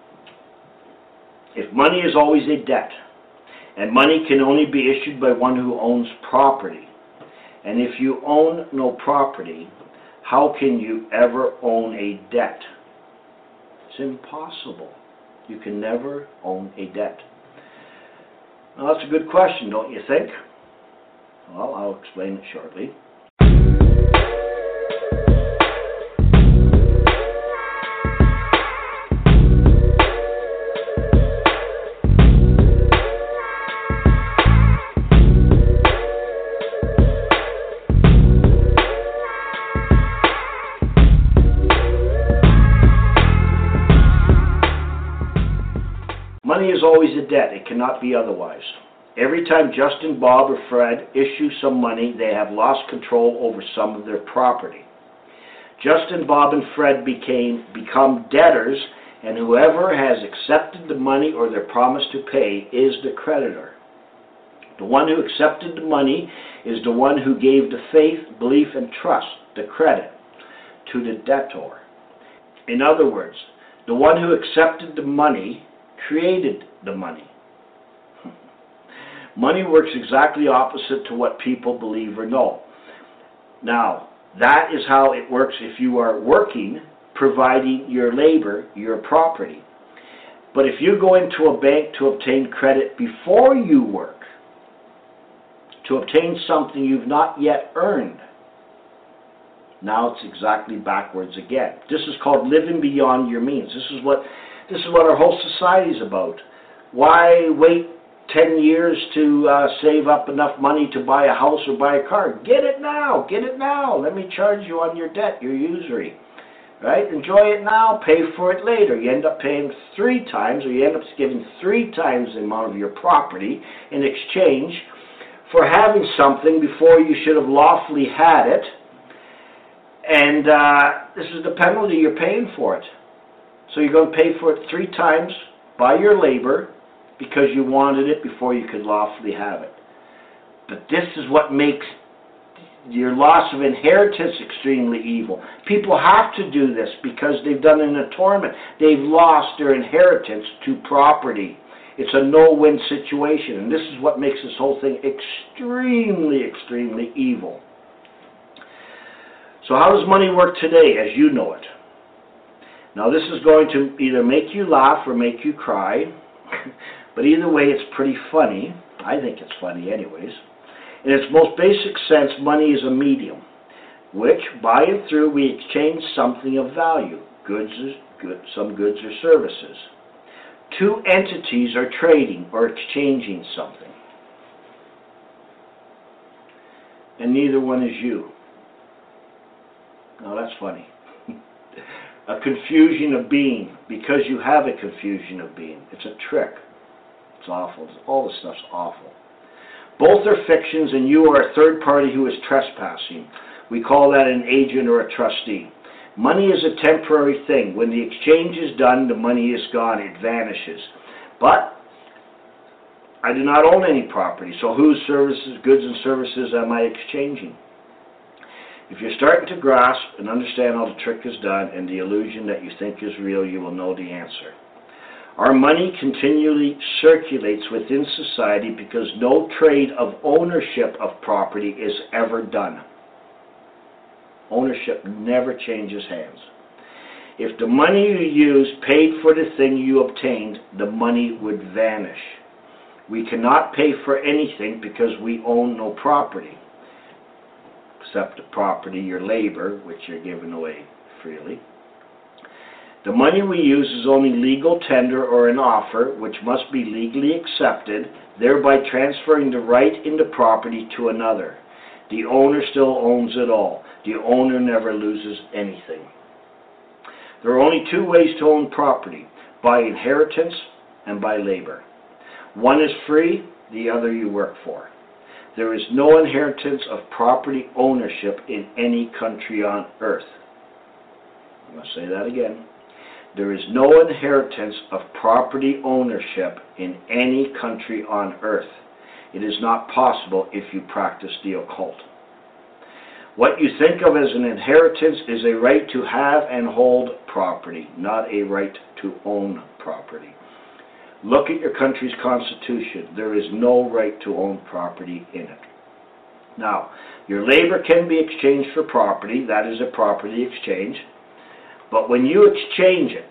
If money is always a debt, and money can only be issued by one who owns property, and if you own no property, how can you ever own a debt? It's impossible. You can never own a debt. Now, that's a good question, don't you think? Well, I'll explain it shortly. Money is always a debt. It cannot be otherwise. Every time Justin, Bob, or Fred issue some money, they have lost control over some of their property. Justin, Bob, and Fred became become debtors, and whoever has accepted the money or their promise to pay is the creditor. The one who accepted the money is the one who gave the faith, belief, and trust, the credit, to the debtor. In other words, the one who accepted the money created the money. Money works exactly opposite to what people believe or know. Now, that is how it works if you are working, providing your labor, your property. But if you go into a bank to obtain credit before you work, to obtain something you've not yet earned, now it's exactly backwards again. This is called living beyond your means. This is what This is what our whole society is about. Why wait ten years to uh, save up enough money to buy a house or buy a car? Get it now. Get it now. Let me charge you on your debt, your usury. Right? Enjoy it now, pay for it later. You end up paying three times, or you end up giving three times the amount of your property in exchange for having something before you should have lawfully had it. And uh, this is the penalty you're paying for it. So you're going to pay for it three times by your labor because you wanted it before you could lawfully have it. But this is what makes your loss of inheritance extremely evil. People have to do this because they've done an atonement. They've lost their inheritance to property. It's a no-win situation, and this is what makes this whole thing extremely, extremely evil. So how does money work today as you know it? Now this is going to either make you laugh or make you cry, but either way it's pretty funny. I think it's funny anyways. In its most basic sense, money is a medium, which, by and through, we exchange something of value, goods, good, some goods or services. Two entities are trading or exchanging something, and neither one is you. Now that's funny. A confusion of being, because you have a confusion of being. It's a trick. It's awful. All this stuff's awful. Both are fictions, and you are a third party who is trespassing. We call that an agent or a trustee. Money is a temporary thing. When the exchange is done, the money is gone. It vanishes. But I do not own any property, so whose services, goods and services am I exchanging? If you're starting to grasp and understand how the trick is done and the illusion that you think is real, you will know the answer. Our money continually circulates within society because no trade of ownership of property is ever done. Ownership never changes hands. If the money you used paid for the thing you obtained, the money would vanish. We cannot pay for anything because we own no property, except the property, your labor, which you're giving away freely. The money we use is only legal tender or an offer, which must be legally accepted, thereby transferring the right in the property to another. The owner still owns it all. The owner never loses anything. There are only two ways to own property, by inheritance and by labor. One is free, the other you work for. There is no inheritance of property ownership in any country on earth. I'm going to say that again. There is no inheritance of property ownership in any country on earth. It is not possible if you practice the occult. What you think of as an inheritance is a right to have and hold property, not a right to own property. Look at your country's constitution. There is no right to own property in it. Now, your labor can be exchanged for property. That is a property exchange. But when you exchange it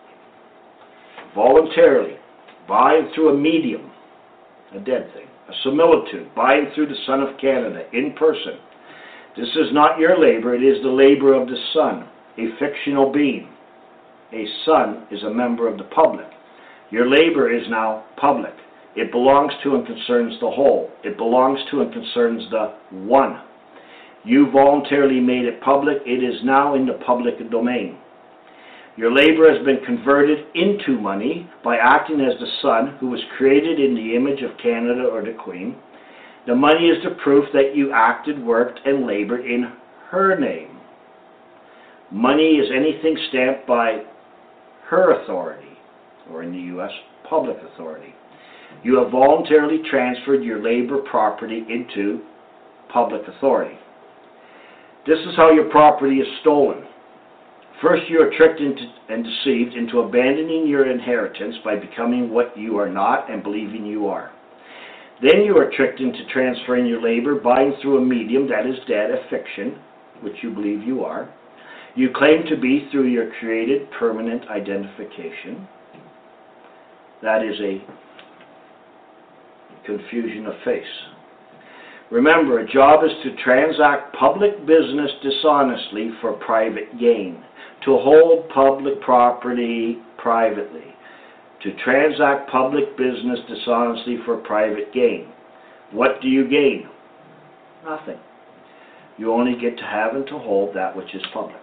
voluntarily, buying through a medium, a dead thing, a similitude, buying through the Son of Canada in person, this is not your labor, it is the labor of the Son, a fictional being. A son is a member of the public. Your labor is now public. It belongs to and concerns the whole. It belongs to and concerns the one. You voluntarily made it public. It is now in the public domain. Your labor has been converted into money by acting as the Son, who was created in the image of Canada or the Queen. The money is the proof that you acted, worked, and labored in her name. Money is anything stamped by her authority, or in the U S, public authority. You have voluntarily transferred your labor property into public authority. This is how your property is stolen. First, you are tricked into, and deceived into abandoning your inheritance by becoming what you are not and believing you are. Then you are tricked into transferring your labor, buying through a medium that is dead, a fiction, which you believe you are. You claim to be through your created permanent identification. That is a confusion of face. Remember, a job is to transact public business dishonestly for private gain, to hold public property privately. to transact public business dishonestly for private gain. What do you gain? Nothing. You only get to have and to hold that which is public.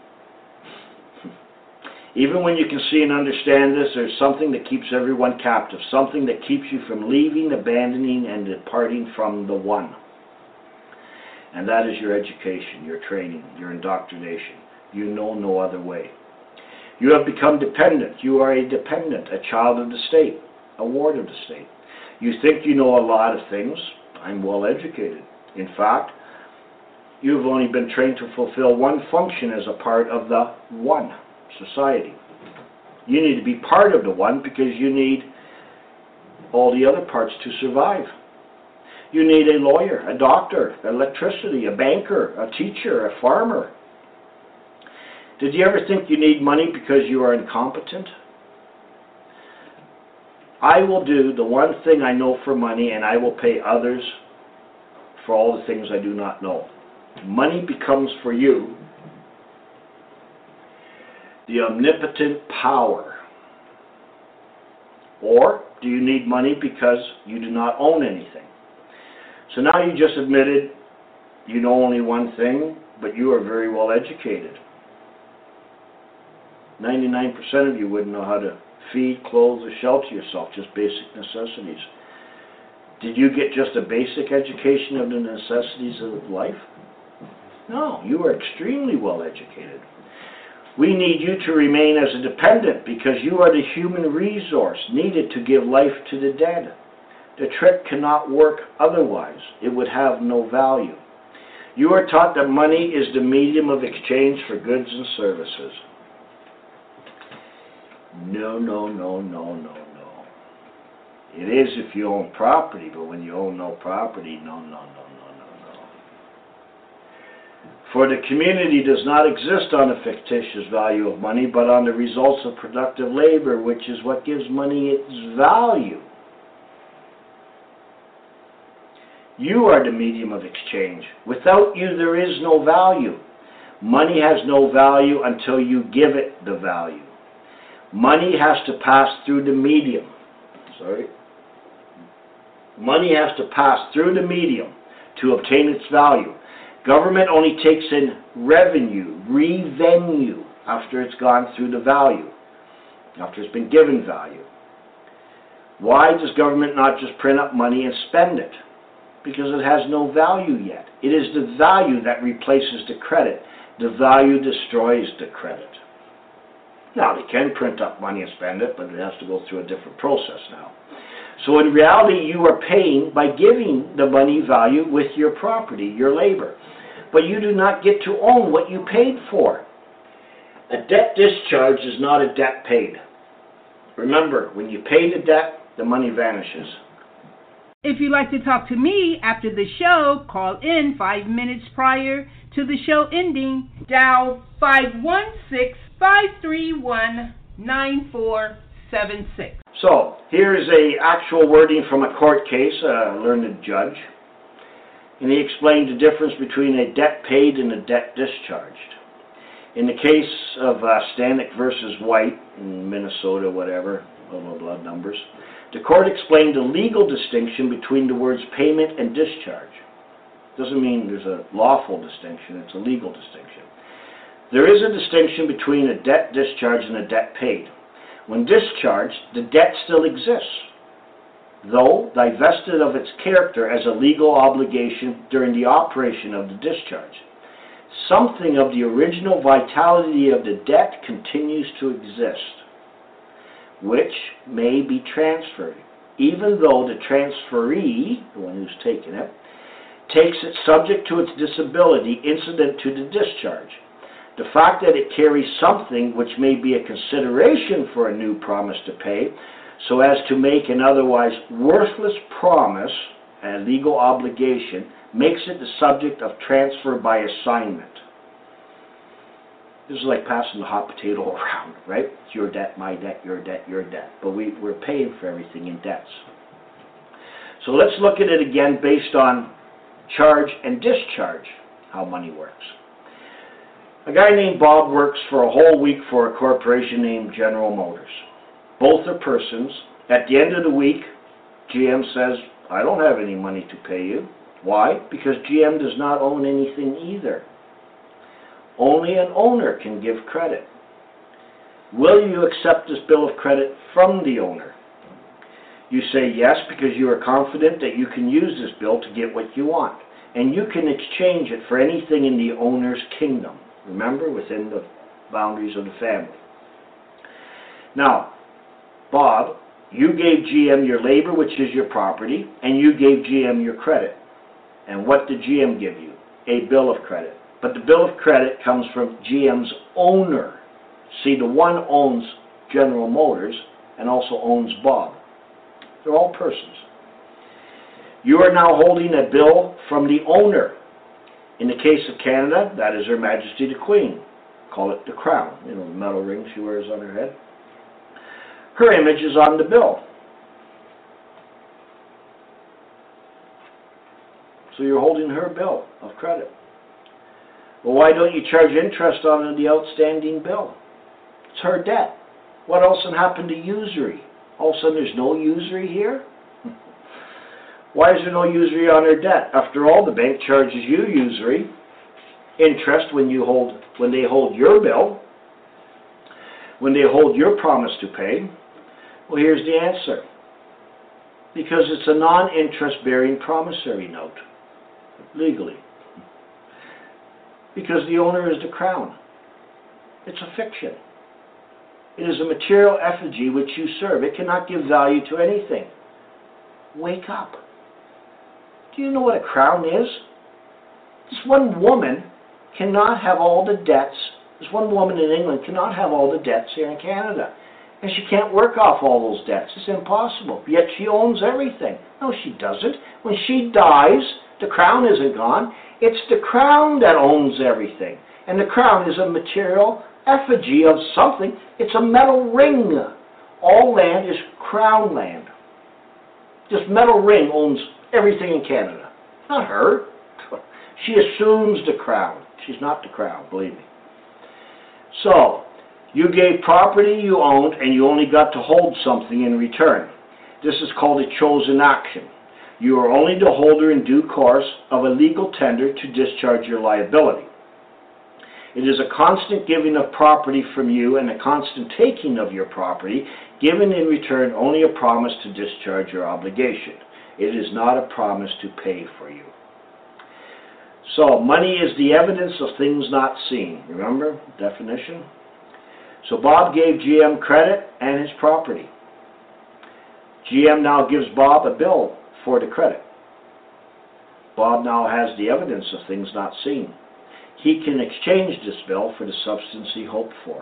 Even when you can see and understand this, there's something that keeps everyone captive, something that keeps you from leaving, abandoning, and departing from the one. And that is your education, your training, your indoctrination. You know no other way. You have become dependent. You are a dependent, a child of the state, a ward of the state. You think you know a lot of things. I'm well educated. In fact, you've only been trained to fulfill one function as a part of the one society. You need to be part of the one because you need all the other parts to survive. You need a lawyer, a doctor, electricity, a banker, a teacher, a farmer. Did you ever think you need money because you are incompetent? I will do the one thing I know for money, and I will pay others for all the things I do not know. Money becomes for you the omnipotent power. Or do you need money because you do not own anything? So now you just admitted you know only one thing, but you are very well educated. ninety-nine percent of you wouldn't know how to feed, clothe, or shelter yourself, just basic necessities. Did you get just a basic education of the necessities of life? No, you are extremely well educated. We need you to remain as a dependent because you are the human resource needed to give life to the dead. The trick cannot work otherwise. It would have no value. You are taught that money is the medium of exchange for goods and services. No, no, no, no, no, no. It is if you own property, but when you own no property, no, no, no, no, no, no. For the community does not exist on a fictitious value of money, but on the results of productive labor, which is what gives money its value. You are the medium of exchange. Without you, there is no value. Money has no value until you give it the value. Money has to pass through the medium. Sorry. Money has to pass through the medium to obtain its value. Government only takes in revenue, revenue, after it's gone through the value, after it's been given value. Why does government not just print up money and spend it? Because it has no value yet. It is the value that replaces the credit. The value destroys the credit. Now, they can print up money and spend it, but it has to go through a different process now. So in reality, you are paying by giving the money value with your property, your labor. But you do not get to own what you paid for. A debt discharged is not a debt paid. Remember, when you pay the debt, the money vanishes. If you'd like to talk to me after the show, call in five minutes prior to the show ending. Dial five one six, five three one, nine four seven six. So, here is a actual wording from a court case, a learned judge. And he explained the difference between a debt paid and a debt discharged. In the case of uh, Stanek versus White in Minnesota, whatever, blah, blah, blah, numbers, the court explained the legal distinction between the words payment and discharge. Doesn't mean there's a lawful distinction, it's a legal distinction. There is a distinction between a debt discharged and a debt paid. When discharged, the debt still exists, though divested of its character as a legal obligation during the operation of the discharge. Something of the original vitality of the debt continues to exist, which may be transferred, even though the transferee, the one who's taken it, takes it subject to its disability incident to the discharge. The fact that it carries something which may be a consideration for a new promise to pay, so as to make an otherwise worthless promise, a legal obligation, makes it the subject of transfer by assignment. This is like passing the hot potato around, right? It's your debt, my debt, your debt, your debt. But we, we're paying for everything in debts. So let's look at it again based on charge and discharge, how money works. A guy named Bob works for a whole week for a corporation named General Motors. Both are persons. At the end of the week, G M says, I don't have any money to pay you. Why? Because G M does not own anything either. Only an owner can give credit. Will you accept this bill of credit from the owner? You say yes because you are confident that you can use this bill to get what you want. And you can exchange it for anything in the owner's kingdom. Remember, within the boundaries of the family. Now, Bob, you gave G M your labor, which is your property, and you gave G M your credit. And what did G M give you? A bill of credit. But the bill of credit comes from G M's owner. See, the one owns General Motors and also owns Bob. They're all persons. You are now holding a bill from the owner. In the case of Canada, that is Her Majesty the Queen. Call it the crown, you know, the metal ring she wears on her head. Her image is on the bill. So you're holding her bill of credit. Well, why don't you charge interest on the outstanding bill? It's her debt. What else can happen to usury? All of a sudden there's no usury here? Why is there no usury on her debt? After all, the bank charges you usury, interest when you hold, when they hold your bill, when they hold your promise to pay. Well, here's the answer. Because it's a non-interest bearing promissory note, legally. Because the owner is the crown. It's a fiction. It is a material effigy which you serve. It cannot give value to anything. Wake up. Do you know what a crown is? This one woman cannot have all the debts. This one woman in England cannot have all the debts here in Canada. And she can't work off all those debts. It's impossible. Yet she owns everything. No, she doesn't. When she dies, the crown isn't gone. It's the crown that owns everything. And the crown is a material effigy of something. It's a metal ring. All land is crown land. This metal ring owns everything in Canada. Not her. She assumes the crown. She's not the crown, believe me. So, you gave property you owned and you only got to hold something in return. This is called a chosen action. You are only the holder in due course of a legal tender to discharge your liability. It is a constant giving of property from you and a constant taking of your property, given in return only a promise to discharge your obligation. It is not a promise to pay for you. So, money is the evidence of things not seen. Remember the definition? So Bob gave G M credit and his property. G M now gives Bob a bill for the credit. Bob now has the evidence of things not seen. He can exchange this bill for the substance he hoped for.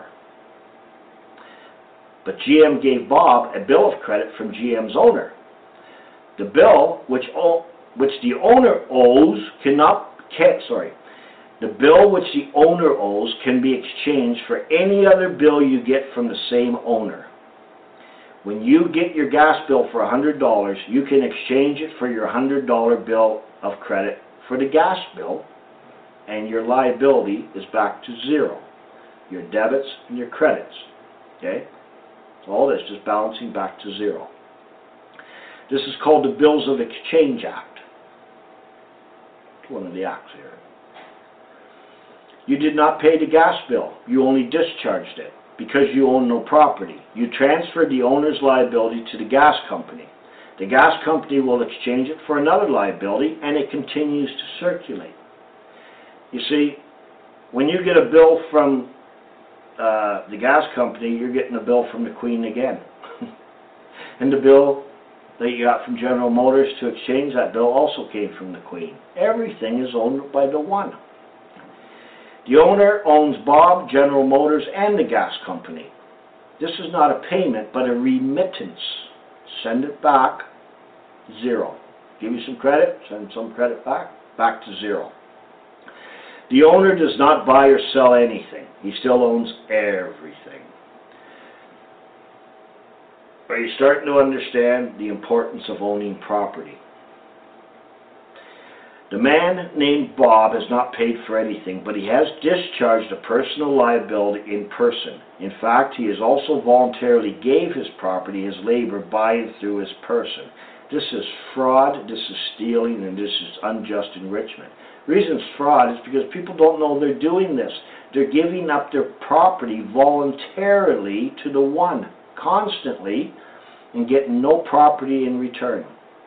But G M gave Bob a bill of credit from G M's owner. The bill which, which the owner owes cannot, can, sorry, the bill which the owner owes can be exchanged for any other bill you get from the same owner. When you get your gas bill for one hundred dollars, you can exchange it for your one hundred dollar bill of credit for the gas bill, and your liability is back to zero. Your debits and your credits. Okay? So all this just balancing back to zero. This is called the Bills of Exchange Act. It's one of the acts here. You did not pay the gas bill. You only discharged it because you own no property. You transferred the owner's liability to the gas company. The gas company will exchange it for another liability, and it continues to circulate. You see, when you get a bill from uh, the gas company, you're getting a bill from the Queen again. And the bill that you got from General Motors to exchange that bill also came from the Queen. Everything is owned by the one. The owner owns Bob, General Motors, and the gas company. This is not a payment, but a remittance. Send it back, zero. Give you some credit, send some credit back, back to zero. The owner does not buy or sell anything. He still owns everything. Are you starting to understand the importance of owning property? The man named Bob has not paid for anything, but he has discharged a personal liability in person. In fact, he has also voluntarily gave his property, his labor, by and through his person. This is fraud, this is stealing, and this is unjust enrichment. The reason it's fraud is because people don't know they're doing this. They're giving up their property voluntarily to the one, constantly, and getting no property in return.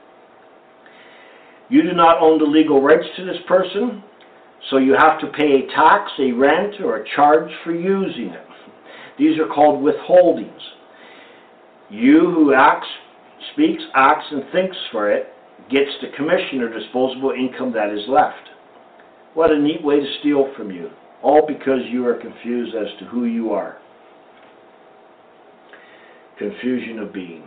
You do not own the legal rights to this person, so you have to pay a tax, a rent, or a charge for using it. These are called withholdings. You who acts, speaks, acts, and thinks for it gets the commission or disposable income that is left. What a neat way to steal from you, all because you are confused as to who you are. Confusion of being.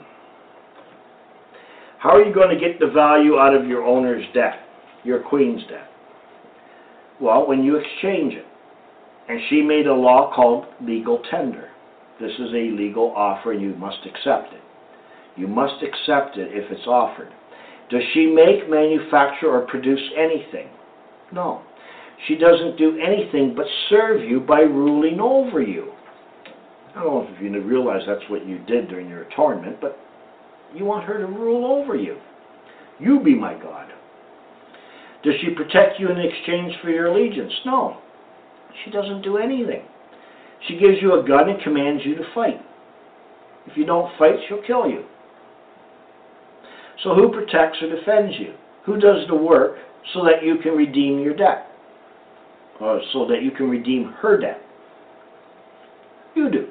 How are you going to get the value out of your owner's debt, your queen's debt? Well, when you exchange it. And she made a law called legal tender. This is a legal offer and you must accept it. You must accept it if it's offered. Does she make, manufacture, or produce anything? No. She doesn't do anything but serve you by ruling over you. I don't know if you realize that's what you did during your atonement, but you want her to rule over you. You be my God. Does she protect you in exchange for your allegiance? No. She doesn't do anything. She gives you a gun and commands you to fight. If you don't fight, she'll kill you. So who protects or defends you? Who does the work so that you can redeem your debt? Or so that you can redeem her debt? You do.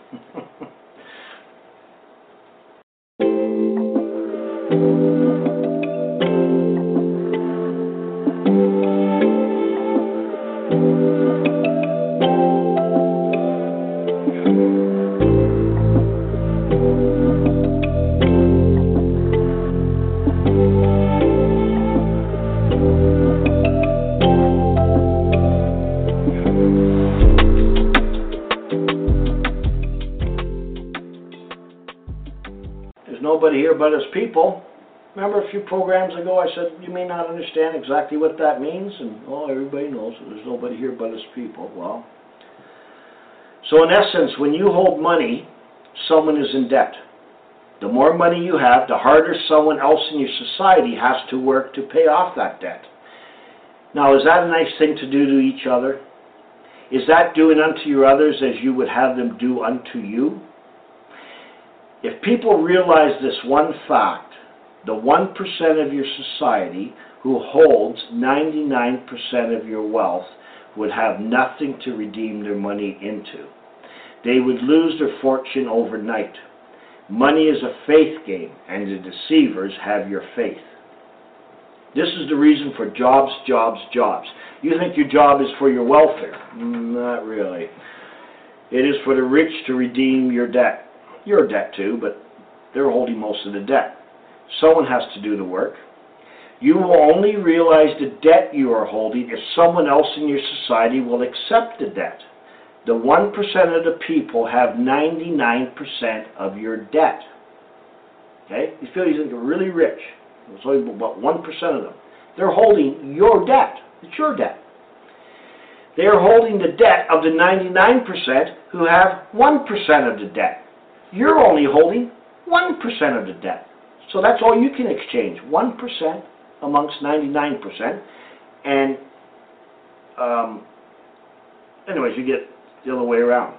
Nobody here but us people. Remember a few programs ago I said you may not understand exactly what that means, and oh, everybody knows that there's nobody here but us people. Well, so in essence, when you hold money, someone is in debt. The more money you have, the harder someone else in your society has to work to pay off that debt. Now, is that a nice thing to do to each other? Is that doing unto your others as you would have them do unto you? If people realize this one fact, the one percent of your society who holds ninety-nine percent of your wealth would have nothing to redeem their money into. They would lose their fortune overnight. Money is a faith game, and the deceivers have your faith. This is the reason for jobs, jobs, jobs. You think your job is for your welfare? Not really. It is for the rich to redeem your debt. Your debt too, but they're holding most of the debt. Someone has to do the work. You will only realize the debt you are holding if someone else in your society will accept the debt. The one percent of the people have ninety-nine percent of your debt. Okay? You feel you think you're really rich. There's only about one percent of them. They're holding your debt. It's your debt. They are holding the debt of the ninety-nine percent who have one percent of the debt. You're only holding one percent of the debt. So that's all you can exchange, one percent amongst ninety-nine percent. And um, anyways, you get the other way around.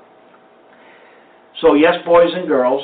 So yes, boys and girls,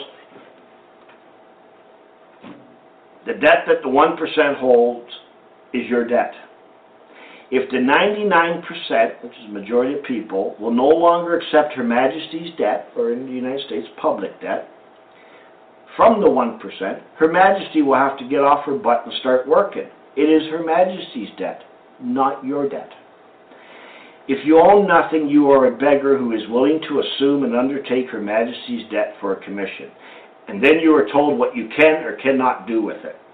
the debt that the one percent holds is your debt. If the ninety-nine percent, which is the majority of people, will no longer accept Her Majesty's debt, or in the United States, public debt, from the one percent, Her Majesty will have to get off her butt and start working. It is Her Majesty's debt, not your debt. If you own nothing, you are a beggar who is willing to assume and undertake Her Majesty's debt for a commission. And then you are told what you can or cannot do with it.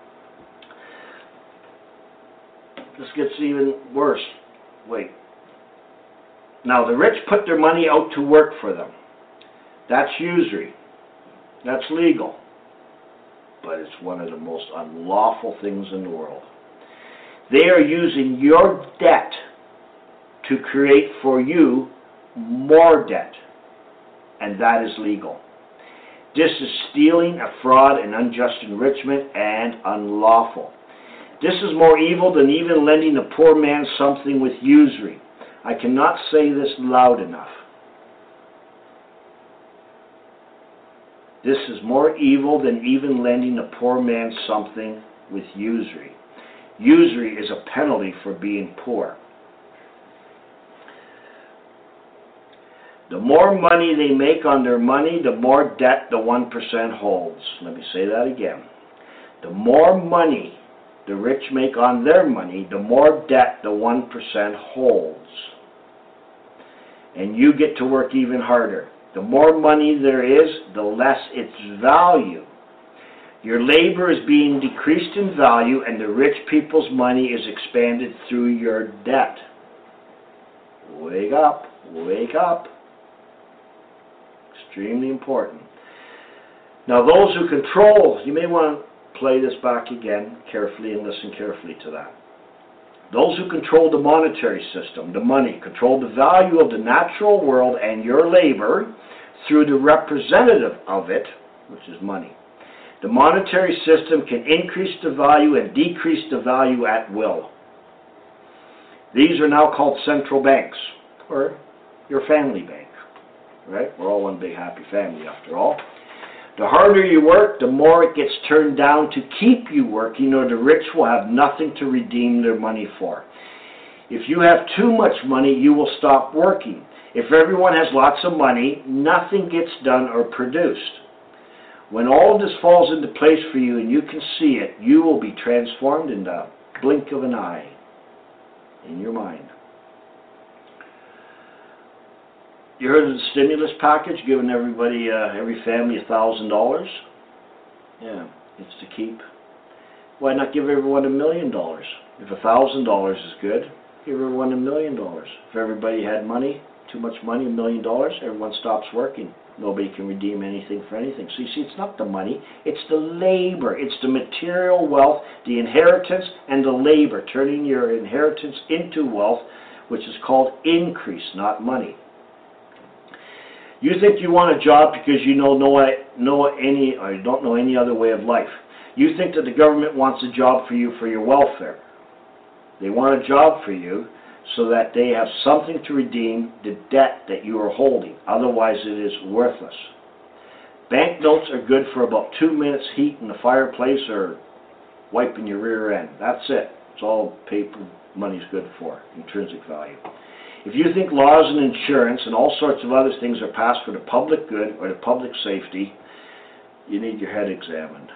This gets even worse. Wait. Now, the rich put their money out to work for them. That's usury. That's legal. But it's one of the most unlawful things in the world. They are using your debt to create for you more debt, and that is legal. This is stealing, a fraud, and unjust enrichment, and unlawful. This is more evil than even lending a poor man something with usury. I cannot say this loud enough. This is more evil than even lending a poor man something with usury. Usury is a penalty for being poor. The more money they make on their money, the more debt the one percent holds. Let me say that again. The more money the rich make on their money, the more debt the one percent holds. And you get to work even harder. The more money there is, the less its value. Your labor is being decreased in value, and the rich people's money is expanded through your debt. Wake up, wake up. Extremely important. Now those who control, you may want to play this back again carefully and listen carefully to that. Those who control the monetary system, the money, control the value of the natural world and your labor through the representative of it, which is money. The monetary system can increase the value and decrease the value at will. These are now called central banks, or your family bank. Right? We're all one big happy family after all. The harder you work, the more it gets turned down to keep you working, or the rich will have nothing to redeem their money for. If you have too much money, you will stop working. If everyone has lots of money, nothing gets done or produced. When all of this falls into place for you and you can see it, you will be transformed in the blink of an eye in your mind. You heard of the stimulus package, giving everybody, uh, every family a thousand dollars? Yeah, it's to keep. Why not give everyone a million dollars? If a thousand dollars is good, give everyone a million dollars. If everybody had money, too much money, a million dollars, everyone stops working. Nobody can redeem anything for anything. So you see, it's not the money, it's the labor. It's the material wealth, the inheritance, and the labor, turning your inheritance into wealth, which is called increase, not money. You think you want a job because you know no, know any, or you don't know any other way of life. You think that the government wants a job for you for your welfare. They want a job for you so that they have something to redeem the debt that you are holding. Otherwise, it is worthless. Banknotes are good for about two minutes heat in the fireplace or wiping your rear end. That's it. It's all paper money's good for, intrinsic value. If you think laws and insurance and all sorts of other things are passed for the public good or the public safety, you need your head examined.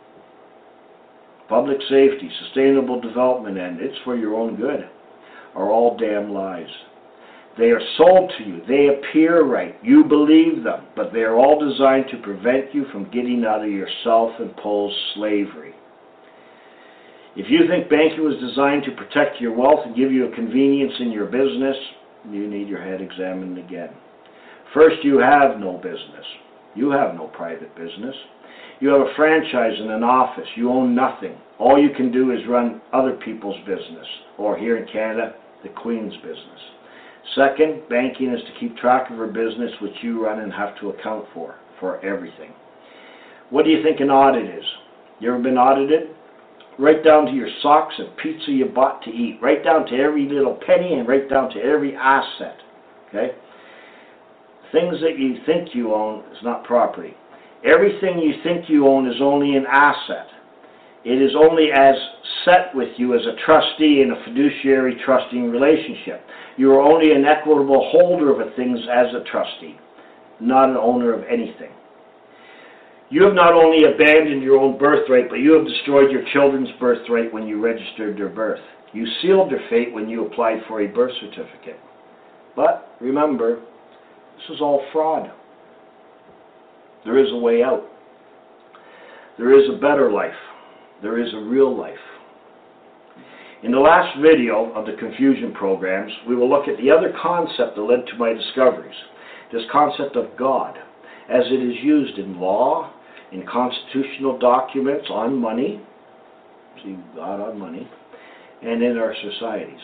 Public safety, sustainable development, and it's for your own good, are all damn lies. They are sold to you. They appear right. You believe them, but they are all designed to prevent you from getting out of your self-imposed slavery. If you think banking was designed to protect your wealth and give you a convenience in your business, you need your head examined again. First, you have no business. You have no private business. You have a franchise in an office. You own nothing. All you can do is run other people's business, or here in Canada, the Queen's business. Second, banking is to keep track of her business, which you run and have to account for, for everything. What do you think an audit is? You ever been audited? Right down to your socks and pizza you bought to eat. Right down to every little penny and right down to every asset. Okay? Things that you think you own is not property. Everything you think you own is only an asset. It is only as set with you as a trustee in a fiduciary trusting relationship. You are only an equitable holder of things as a trustee, not an owner of anything. You have not only abandoned your own birthright, but you have destroyed your children's birthright when you registered their birth. You sealed their fate when you applied for a birth certificate. But remember, this is all fraud. There is a way out. There is a better life. There is a real life. In the last video of the confusion programs, we will look at the other concept that led to my discoveries. This concept of God, as it is used in law, in constitutional documents on money, see God on money, and in our societies.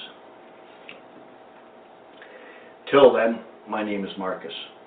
Till then, my name is Marcus.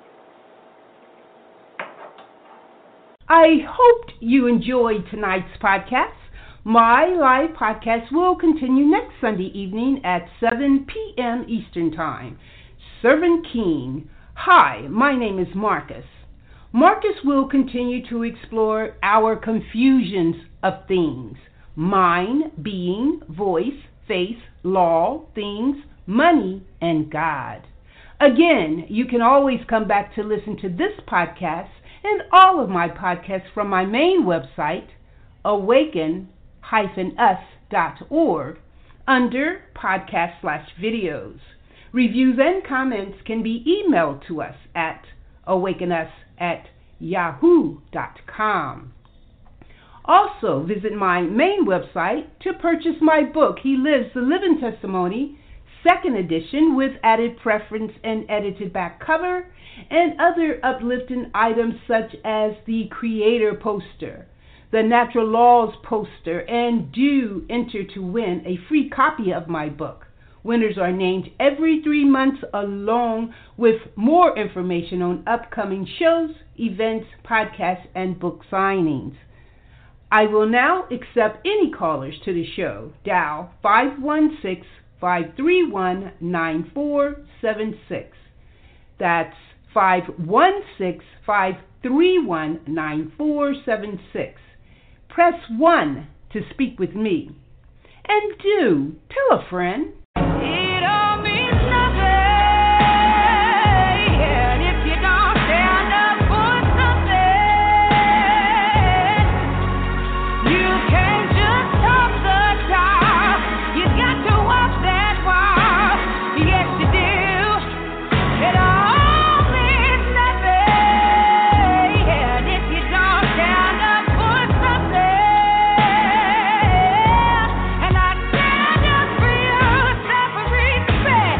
I hoped you enjoyed tonight's podcast. My live podcast will continue next Sunday evening at seven p.m. Eastern Time. Servant King. Hi, my name is Marcus. Marcus will continue to explore our confusions of things: mind, being, voice, faith, law, things, money, and God. Again, you can always come back to listen to this podcast and all of my podcasts from my main website, awaken us dot org, under podcast slash videos. Reviews and comments can be emailed to us at awakenus at yahoo dot com. Also, visit my main website to purchase my book, He Lives the Living Testimony, second edition, with added preference and edited back cover, and other uplifting items such as the Creator poster, the Natural Laws poster, and do enter to win a free copy of my book. Winners are named every three months along with more information on upcoming shows, events, podcasts, and book signings. I will now accept any callers to the show. Dial five one six, five three one, nine four seven six. That's five one six, five three one, nine four seven six. Press one to speak with me. And do tell a friend. It all means nothing if you don't stand up for something. You can't just talk the talk. You got to walk that walk. Yes, you do. It all means nothing if you don't stand up for something. And I stand up for you, self-respect,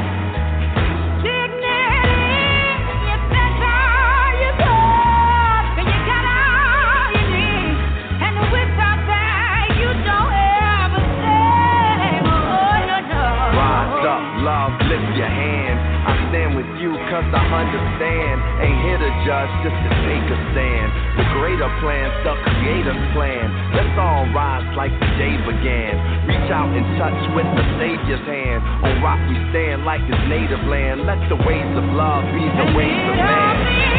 dignity. Yes, that's all you got. And you got all you need. And without that, you don't ever say, oh, no, no. Rise up, love, lift your hand. I stand with you cause I understand. Ain't here to judge, just to take a stand. The greater plan's the creator's plan. Let's all rise like the day began. Reach out and touch with the Savior's hand. On rock we stand like his native land. Let the ways of love be the ways of man.